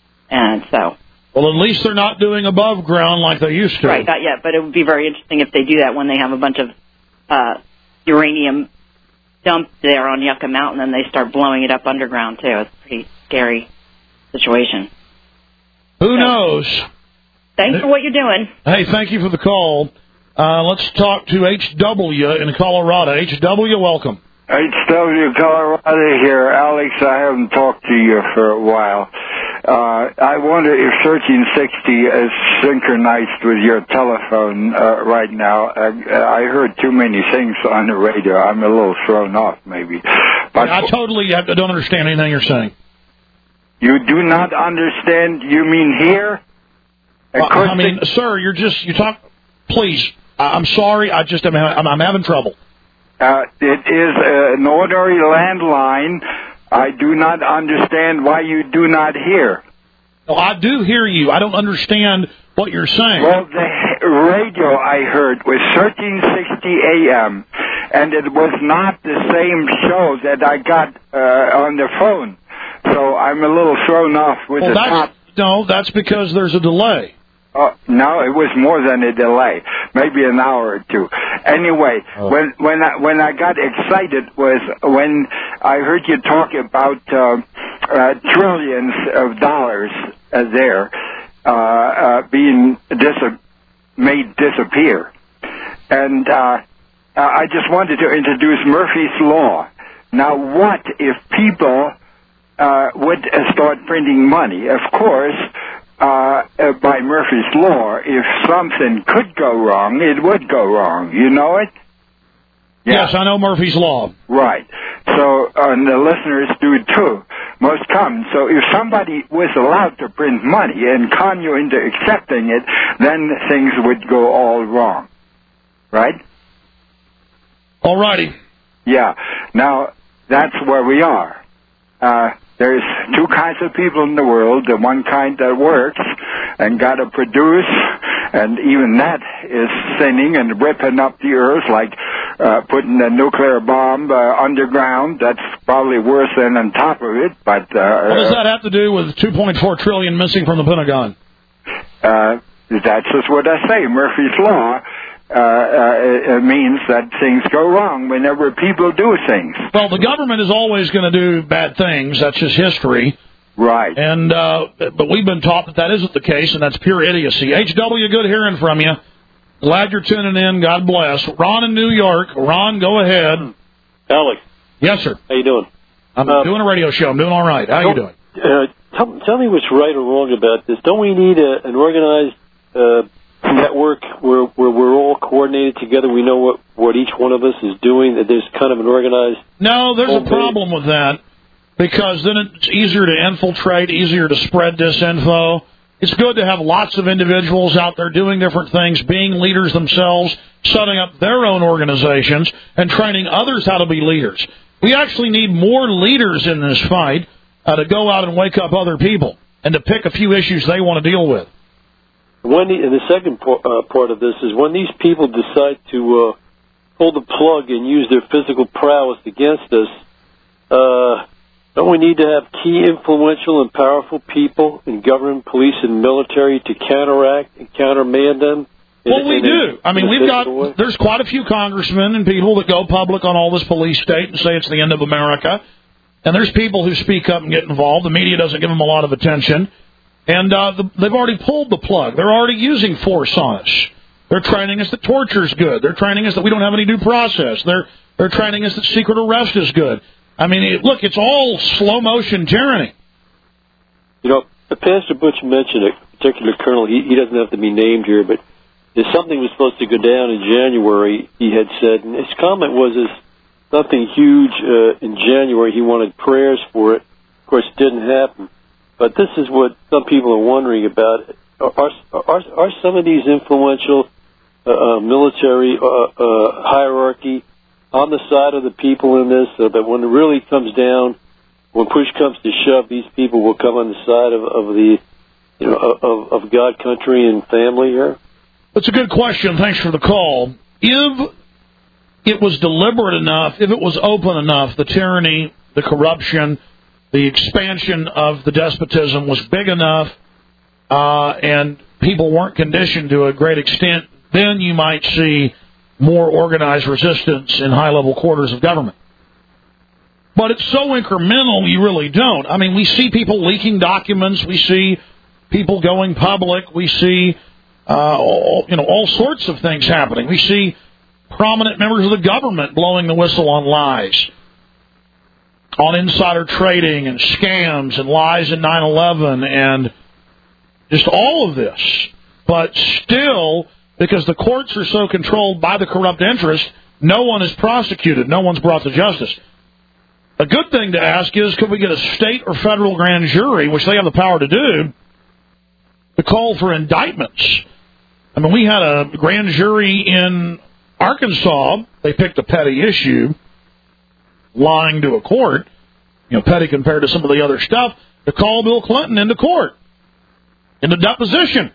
And so... Well, at least they're not doing above ground like they used to. Right, not yet, but it would be very interesting if they do that when they have a bunch of uh, uranium dumped there on Yucca Mountain and they start blowing it up underground, too. It's a pretty scary situation. Who so, knows? Thanks for what you're doing. Hey, thank you for the call. Uh, let's talk to H W in Colorado. H W, welcome. H W, Colorado here. Alex, I haven't talked to you for a while. Uh, I wonder if thirteen sixty is synchronized with your telephone uh, right now. I, I heard too many things on the radio. I'm a little thrown off, maybe. But I totally I don't understand anything you're saying. You do not understand? You mean here? Uh, I mean, sir, you're just, you talk, please, I'm sorry, I just, am, I'm, I'm having trouble. Uh, it is uh, an ordinary landline. I do not understand why you do not hear. No, I do hear you. I don't understand what you're saying. Well, the radio I heard was thirteen sixty A M, and it was not the same show that I got uh, on the phone. So I'm a little thrown off with well, the that's, top. No, that's because there's a delay. Oh, no, it was more than a delay, maybe an hour or two. Anyway, oh. when when I when I got excited was when I heard you talk about uh, uh, trillions of dollars uh, there uh, uh, being dis- made disappear, and uh, I just wanted to introduce Murphy's Law. Now, what if people uh, would start printing money? Of course. Uh, uh, by Murphy's Law, if something could go wrong, it would go wrong. You know it? Yeah. Yes, I know Murphy's Law. Right. So, uh, and the listeners do too, most come. So if somebody was allowed to print money and con you into accepting it, then things would go all wrong. Right? All righty. Yeah. Now, that's where we are. Uh, There's two kinds of people in the world, the one kind that works and got to produce, and even that is sinning and ripping up the earth like uh, putting a nuclear bomb uh, underground. That's probably worse than on top of it. But uh, what does that have to do with two point four trillion dollars missing from the Pentagon? Uh, that's just what I say, Murphy's Law. Uh, uh, it means that things go wrong whenever people do things. Well, the government is always going to do bad things. That's just history. Right. And uh, but we've been taught that that isn't the case, and that's pure idiocy. H W, good hearing from you. Glad you're tuning in. God bless. Ron in New York. Ron, go ahead. Alex. Yes, sir. How you doing? I'm uh, doing a radio show. I'm doing all right. How you doing? Uh, tell, tell me what's right or wrong about this. Don't we need a, an organized uh, network where, where we're all coordinated together? We know what, what each one of us is doing, that there's kind of an organized... No, there's a problem with that, because then it's easier to infiltrate, easier to spread disinfo. It's good to have lots of individuals out there doing different things, being leaders themselves, setting up their own organizations, and training others how to be leaders. We actually need more leaders in this fight uh, to go out and wake up other people and to pick a few issues they want to deal with. When the, and the second po- uh, part of this is when these people decide to uh, pull the plug and use their physical prowess against us, uh, don't we need to have key, influential, and powerful people in government, police, and military to counteract and countermand them? In, well, we in do. A, I mean, we've got, way? there's quite a few congressmen and people that go public on all this police state and say it's the end of America. And there's people who speak up and get involved. The media doesn't give them a lot of attention. And uh, the, they've already pulled the plug. They're already using force on us. They're training us that torture's good. They're training us that we don't have any due process. They're they're training us that secret arrest is good. I mean, it, look, it's all slow-motion tyranny. You know, Pastor Butch mentioned a particular colonel. He, he doesn't have to be named here, but if something was supposed to go down in January, he had said, and his comment was, is something huge uh, in January. He wanted prayers for it. Of course, it didn't happen. But this is what some people are wondering about. Are, are, are some of these influential uh, uh, military uh, uh, hierarchy on the side of the people in this, so that when it really comes down, when push comes to shove, these people will come on the side of, of the, you know, of, of God, country, and family here? That's a good question. Thanks for the call. If it was deliberate enough, if it was open enough, the tyranny, the corruption, the expansion of the despotism was big enough, uh, and people weren't conditioned to a great extent, then you might see more organized resistance in high-level quarters of government. But it's so incremental, you really don't. I mean, we see people leaking documents. We see people going public. We see, uh, all, you know, all sorts of things happening. We see prominent members of the government blowing the whistle on lies, on insider trading and scams and lies in nine eleven and just all of this. But still, because the courts are so controlled by the corrupt interest, no one is prosecuted. No one's brought to justice. A good thing to ask is, could we get a state or federal grand jury, which they have the power to do, to call for indictments. I mean, we had a grand jury in Arkansas. They picked a petty issue, lying to a court, you know, petty compared to some of the other stuff, to call Bill Clinton into court, into deposition.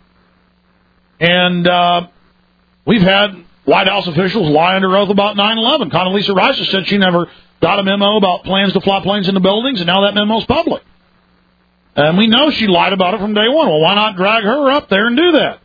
And uh, we've had White House officials lie under oath about nine eleven. Condoleezza Rice has said she never got a memo about plans to fly planes into buildings, and now that memo's public. And we know she lied about it from day one. Well, why not drag her up there and do that?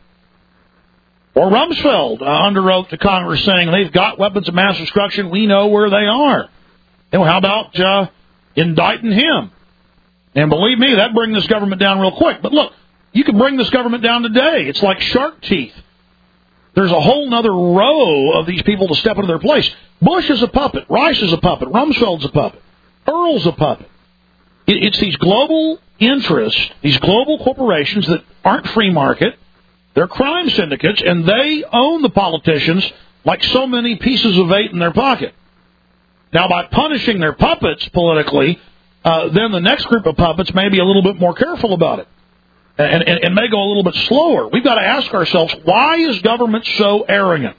Or Rumsfeld, uh, under oath to Congress, saying they've got weapons of mass destruction. We know where they are. And how about uh, indicting him? And believe me, that'd bring this government down real quick. But look, you can bring this government down today. It's like shark teeth. There's a whole other row of these people to step into their place. Bush is a puppet. Rice is a puppet. Rumsfeld's a puppet. Earl's a puppet. It, it's these global interests, these global corporations that aren't free market. They're crime syndicates, and they own the politicians like so many pieces of eight in their pocket. Now, by punishing their puppets politically, uh, then the next group of puppets may be a little bit more careful about it. And, and, and may go a little bit slower. We've got to ask ourselves, why is government so arrogant?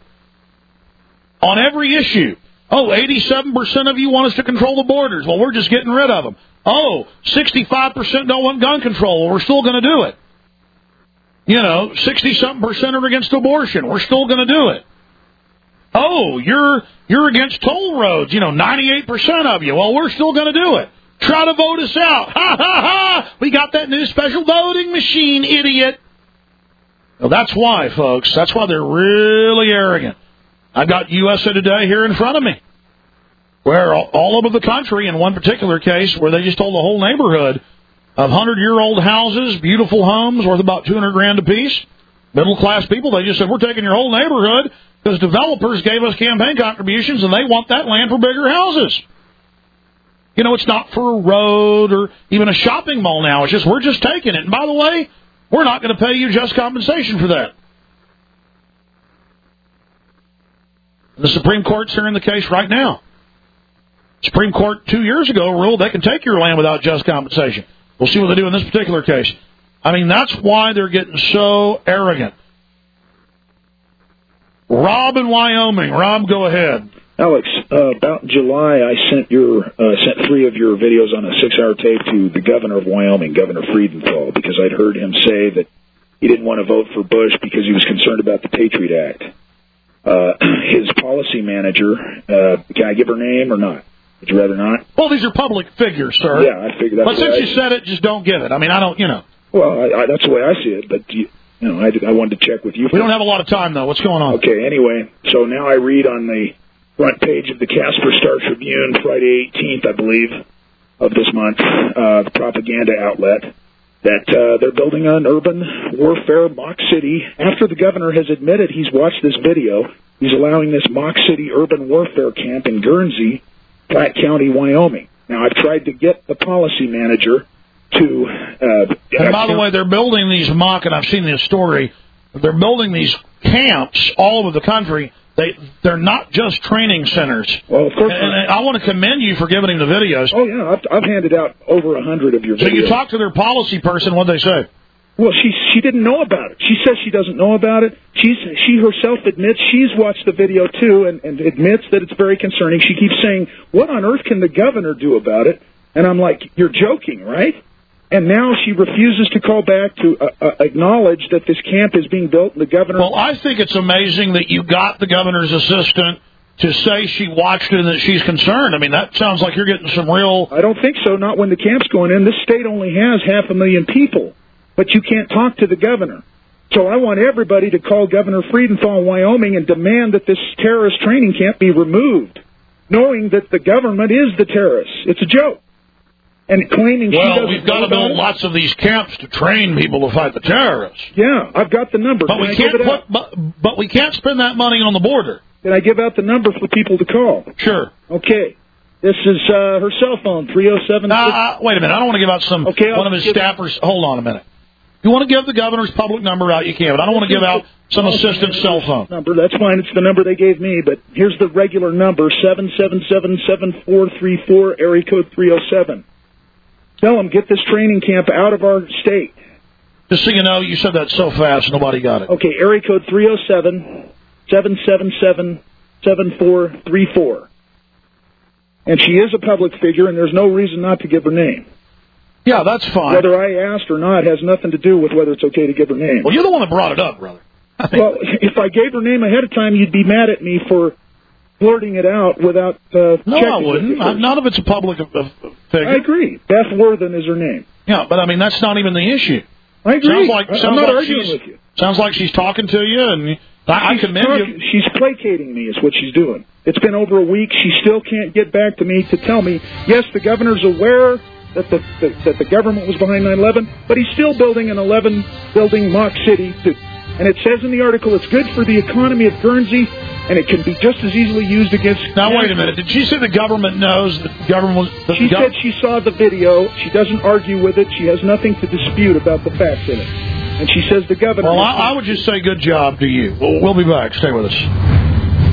On every issue. Oh, eighty-seven percent of you want us to control the borders. Well, we're just getting rid of them. Oh, sixty-five percent don't want gun control. Well, we're still going to do it. You know, sixty-something percent are against abortion. We're still going to do it. Oh, you're you're against toll roads. You know, ninety-eight percent of you. Well, we're still going to do it. Try to vote us out. Ha, ha, ha! We got that new special voting machine, idiot. Well, that's why, folks. That's why they're really arrogant. I've got U S A Today here in front of me, where all over the country, in one particular case, where they just told the whole neighborhood of hundred-year-old houses, beautiful homes worth about two hundred grand apiece, middle-class people, they just said, we're taking your whole neighborhood because developers gave us campaign contributions and they want that land for bigger houses. You know, it's not for a road or even a shopping mall now. It's just, we're just taking it. And by the way, we're not going to pay you just compensation for that. The Supreme Court's hearing the case right now. Supreme Court two years ago ruled they can take your land without just compensation. We'll see what they do in this particular case. I mean, that's why they're getting so arrogant. Rob in Wyoming. Rob, go ahead. Alex, uh, about in July, I sent your uh, sent three of your videos on a six-hour tape to the governor of Wyoming, Governor Friedenthal, because I'd heard him say that he didn't want to vote for Bush because he was concerned about the Patriot Act. Uh, his policy manager, uh, can I give her name or not? Would you rather not? Well, these are public figures, sir. Yeah, I figured that. But since you said it, just don't give it. I mean, I don't, you know. Well, I, I, that's the way I see it, but you, you know, I, I wanted to check with you. We don't have a lot of time, though. What's going on? Okay, anyway, so now I read on the front page of the Casper Star Tribune, Friday eighteenth, I believe, of this month, uh, the propaganda outlet, that uh, they're building an urban warfare mock city. After the governor has admitted he's watched this video, he's allowing this mock city urban warfare camp in Guernsey, Platte County, Wyoming. Now, I've tried to get the policy manager to... Uh, and by the way, they're building these mock, and I've seen this story, they're building these camps all over the country. They, they're not just training centers. Well, of course. And, and I want to commend you for giving him the videos. Oh, yeah. I've, I've handed out over a hundred of your videos. So you talked to their policy person. What did they say? Well, she she didn't know about it. She says she doesn't know about it. She's she herself admits she's watched the video, too, and, and admits that it's very concerning. She keeps saying, what on earth can the governor do about it? And I'm like, you're joking, right? And now she refuses to call back to uh, uh, acknowledge that this camp is being built, and the governor... Well, I think it's amazing that you got the governor's assistant to say she watched it and that she's concerned. I mean, that sounds like you're getting some real... I don't think so, not when the camp's going in. This state only has half a million people, but you can't talk to the governor. So I want everybody to call Governor Friedenthal in Wyoming and demand that this terrorist training camp be removed, knowing that the government is the terrorists. It's a joke. And claiming well, she doesn't we've got to build lots of these camps to train people to fight the terrorists. Yeah, I've got the number. But Can we I can't give it put, out? but, but we can't spend that money on the border. Can I give out the number for people to call? Sure. Okay. This is uh, her cell phone, three oh seven... Uh, uh, wait a minute. I don't want to give out some okay, one of his give... staffers. Hold on a minute. You want to give the governor's public number out, you can, but I don't want to give out some assistant's cell phone. Number, that's fine. It's the number they gave me, but here's the regular number, seven seven seven, seven four three four, area code three oh seven. Tell them, get this training camp out of our state. Just so you know, you said that so fast, nobody got it. Okay, area code three oh seven, seven seven seven, seven four three four. And she is a public figure, and there's no reason not to give her name. Yeah, that's fine. Whether I asked or not has nothing to do with whether it's okay to give her name. Well, you're the one that brought it up, brother. Well, if I gave her name ahead of time, you'd be mad at me for blurting it out without uh, No, checking I wouldn't. with you. None of it's a public uh, figure. I agree. Beth Worthen is her name. Yeah, but I mean, that's not even the issue. I agree. Sounds like, I'm sounds not like arguing she's, with you. Sounds like she's talking to you, and I, I She's commend talking- you. She's placating me is what she's doing. It's been over a week. She still can't get back to me to tell me, yes, the governor's aware that the, the that the government was behind nine eleven, but he's still building an eleven-building mock city. To, and it says in the article it's good for the economy of Guernsey, and it can be just as easily used against... Now, wait a minute. Did she say the government knows that the government was... that She the gov- said she saw the video. She doesn't argue with it. She has nothing to dispute about the facts in it. And she says the governor... Well, I, I would just say good job to you. We'll, we'll be back. Stay with us.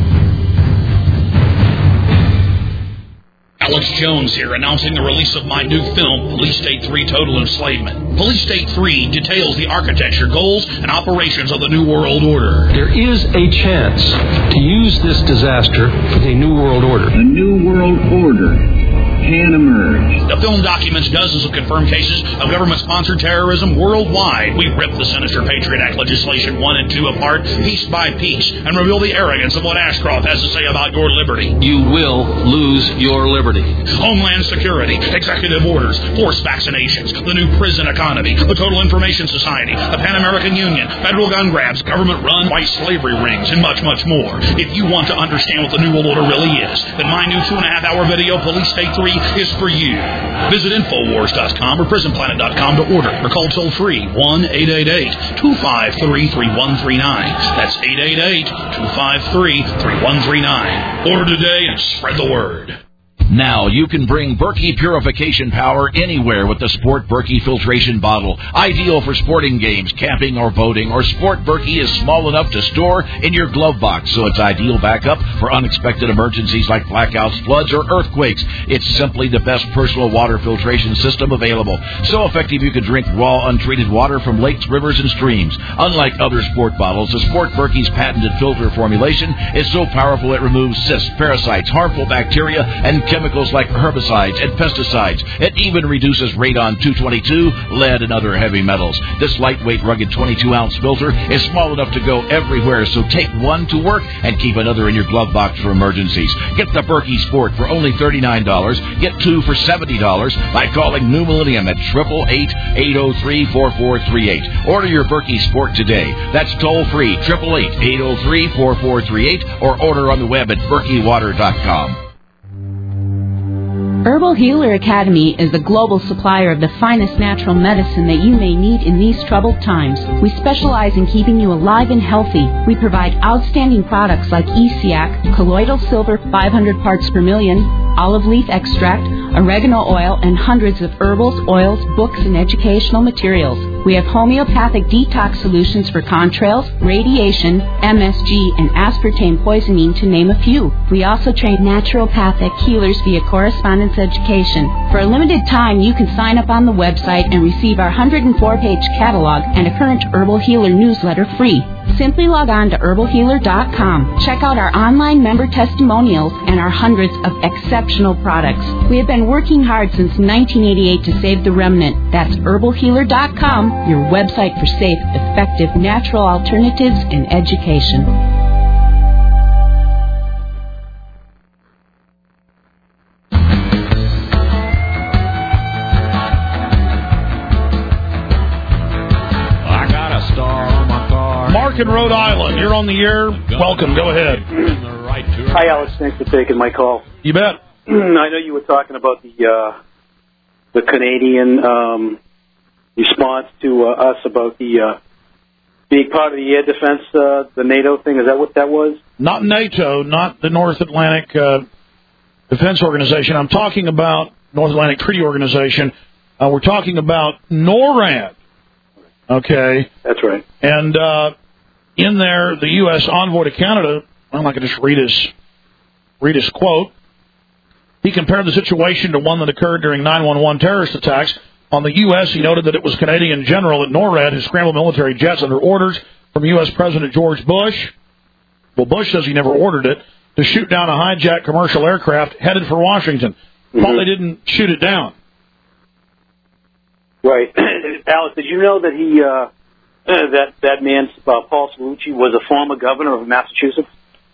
Alex Jones here, announcing the release of my new film, Police State three Total Enslavement. Police State three details the architecture, goals, and operations of the New World Order. There is a chance to use this disaster as a New World Order. A New World Order can emerge. The film documents dozens of confirmed cases of government-sponsored terrorism worldwide. We rip the sinister Patriot Act legislation one and two apart, piece by piece, and reveal the arrogance of what Ashcroft has to say about your liberty. You will lose your liberty. Homeland Security, executive orders, forced vaccinations, the new prison economy, the Total Information Society, the Pan American Union, federal gun grabs, government-run white slavery rings, and much, much more. If you want to understand what the New World Order really is, then my new two-and-a-half-hour video, Police State three, is for you. Visit Infowars dot com or Prison Planet dot com to order, or call toll-free one eight eight eight, two five three, three one three nine. That's eight eight eight, two five three, three one three nine. Order today and spread the word. Now you can bring Berkey purification power anywhere with the Sport Berkey filtration bottle. Ideal for sporting games, camping, or boating. Or Sport Berkey is small enough to store in your glove box, so it's ideal backup for unexpected emergencies like blackouts, floods, or earthquakes. It's simply the best personal water filtration system available. So effective you can drink raw, untreated water from lakes, rivers, and streams. Unlike other sport bottles, the Sport Berkey's patented filter formulation is so powerful it removes cysts, parasites, harmful bacteria, and chemicals like herbicides and pesticides. It even reduces radon two twenty-two, lead, and other heavy metals. This lightweight, rugged twenty-two ounce filter is small enough to go everywhere, so take one to work and keep another in your glove box for emergencies. Get the Berkey Sport for only thirty-nine dollars. Get two for seventy dollars by calling New Millennium at eight eight eight, eight oh three, four four three eight. Order your Berkey Sport today. That's toll-free, eight eight eight, eight oh three, four four three eight, or order on the web at berkey water dot com. Herbal Healer Academy is the global supplier of the finest natural medicine that you may need in these troubled times. We specialize in keeping you alive and healthy. We provide outstanding products like E C A C, colloidal silver five hundred parts per million, olive leaf extract, oregano oil, and hundreds of herbals, oils, books, and educational materials. We have homeopathic detox solutions for contrails, radiation, M S G, and aspartame poisoning, to name a few. We also train naturopathic healers via correspondence education. For a limited time, you can sign up on the website and receive our one hundred four page catalog and a current Herbal Healer newsletter free. Simply log on to herbal healer dot com. Check out our online member testimonials and our hundreds of exceptional products. We have been working hard since nineteen eighty-eight to save the remnant. That's herbal healer dot com, your website for safe, effective, natural alternatives in education. Mark in Rhode Island, you're on the air. Welcome. Go ahead. Hi, Alex. Thanks for taking my call. You bet. I know you were talking about the uh, the Canadian um, response to uh, us about the uh, being part of the air defense, uh, the NATO thing. Is that what that was? Not NATO, not the North Atlantic uh, Defense Organization. I'm talking about North Atlantic Treaty Organization. Uh, we're talking about NORAD. Okay. That's right. And uh, in there, the U S envoy to Canada, I'm not going to just read his, read his quote. He compared the situation to one that occurred during nine one one terrorist attacks. On the U S, he noted that it was Canadian general at NORAD who scrambled military jets under orders from U S. President George Bush. Well, Bush says he never ordered it to shoot down a hijacked commercial aircraft headed for Washington. Mm-hmm. Thought they didn't shoot it down. Right. Alex, did you know that he, uh, that, that man, uh, Paul Cellucci, was a former governor of Massachusetts?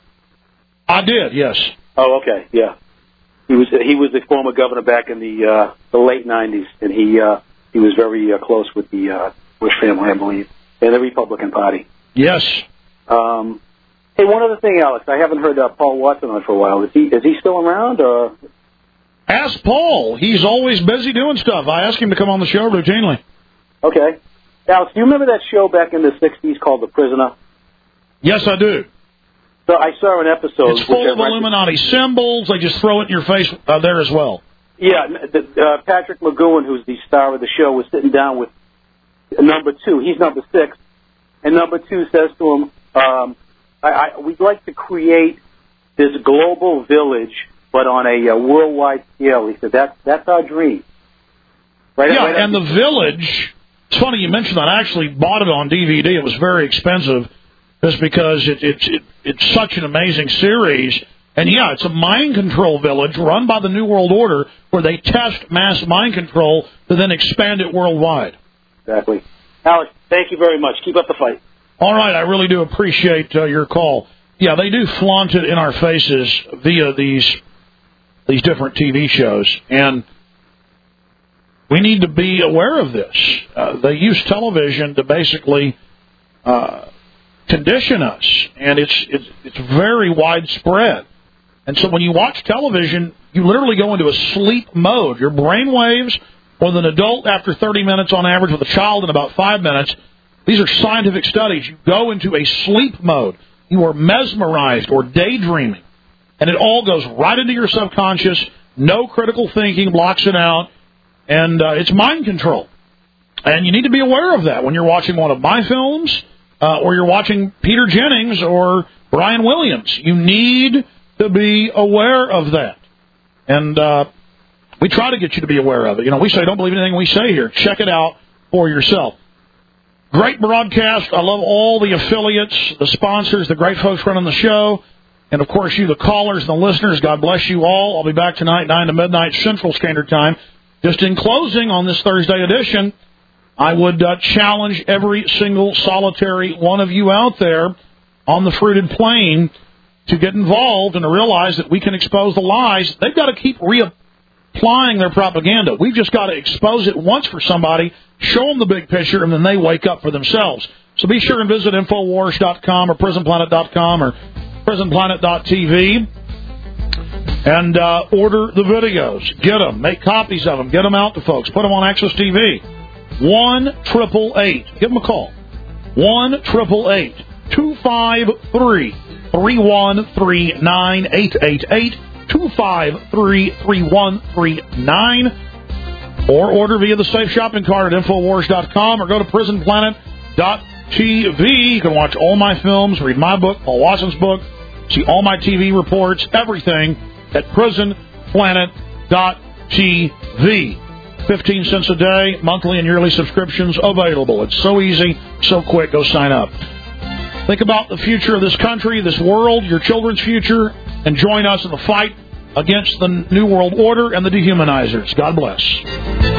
I did, yes. Oh, okay, yeah. He was he was the former governor back in the uh, the late nineties, and he uh, he was very uh, close with the uh, Bush family, I believe, and the Republican Party. Yes. Um, hey, one other thing, Alex. I haven't heard uh, Paul Watson on for a while. Is he is he still around? Or? Ask Paul. He's always busy doing stuff. I ask him to come on the show routinely. Okay. Alex, do you remember that show back in the sixties called The Prisoner? Yes, I do. So I saw an episode. It's full of Illuminati symbols. They just throw it in your face uh, there as well. Yeah, the, uh, Patrick McGowan, who's the star of the show, was sitting down with number two. He's number six. And number two says to him, um, I, I, we'd like to create this global village, but on a uh, worldwide scale. He said, that's, that's our dream. Right, yeah, right and the village, it's funny you mentioned that. I actually bought it on D V D. It was very expensive. Just because it, it, it, it's such an amazing series. And, yeah, it's a mind control village run by the New World Order where they test mass mind control to then expand it worldwide. Exactly. Alex, thank you very much. Keep up the fight. All right, I really do appreciate uh, your call. Yeah, they do flaunt it in our faces via these these different T V shows. And we need to be aware of this. Uh, they use television to basically... Uh, condition us, and it's, it's it's very widespread. And so when you watch television, you literally go into a sleep mode. Your brain waves, with an adult after thirty minutes on average, with a child in about five minutes. These are scientific studies. You go into a sleep mode. You are mesmerized or daydreaming, and it all goes right into your subconscious. No critical thinking blocks it out, and uh, it's mind control. And you need to be aware of that when you're watching one of my films, Uh, or you're watching Peter Jennings or Brian Williams. You need to be aware of that. And uh, we try to get you to be aware of it. You know, we say don't believe anything we say here. Check it out for yourself. Great broadcast. I love all the affiliates, the sponsors, the great folks running the show. And, of course, you, the callers and the listeners, God bless you all. I'll be back tonight, nine to midnight Central Standard Time. Just in closing on this Thursday edition, I would uh, challenge every single solitary one of you out there on the fruited plain to get involved and to realize that we can expose the lies. They've got to keep reapplying their propaganda. We've just got to expose it once for somebody, show them the big picture, and then they wake up for themselves. So be sure and visit Infowars dot com or Prison Planet dot com or Prison Planet dot T V and uh, order the videos. Get them. Make copies of them. Get them out to folks. Put them on Access T V. one triple eight. Give them a call. one triple eight, two five three, three one three nine, eight eight eight, two five three, three one three nine. Or order via the Safe Shopping Cart at Infowars dot com or go to Prison Planet dot T V. You can watch all my films, read my book, Paul Watson's book, see all my T V reports, everything at Prison Planet dot T V. fifteen cents a day, monthly and yearly subscriptions available. It's so easy, so quick. Go sign up. Think about the future of this country, this world, your children's future, and join us in the fight against the New World Order and the dehumanizers. God bless.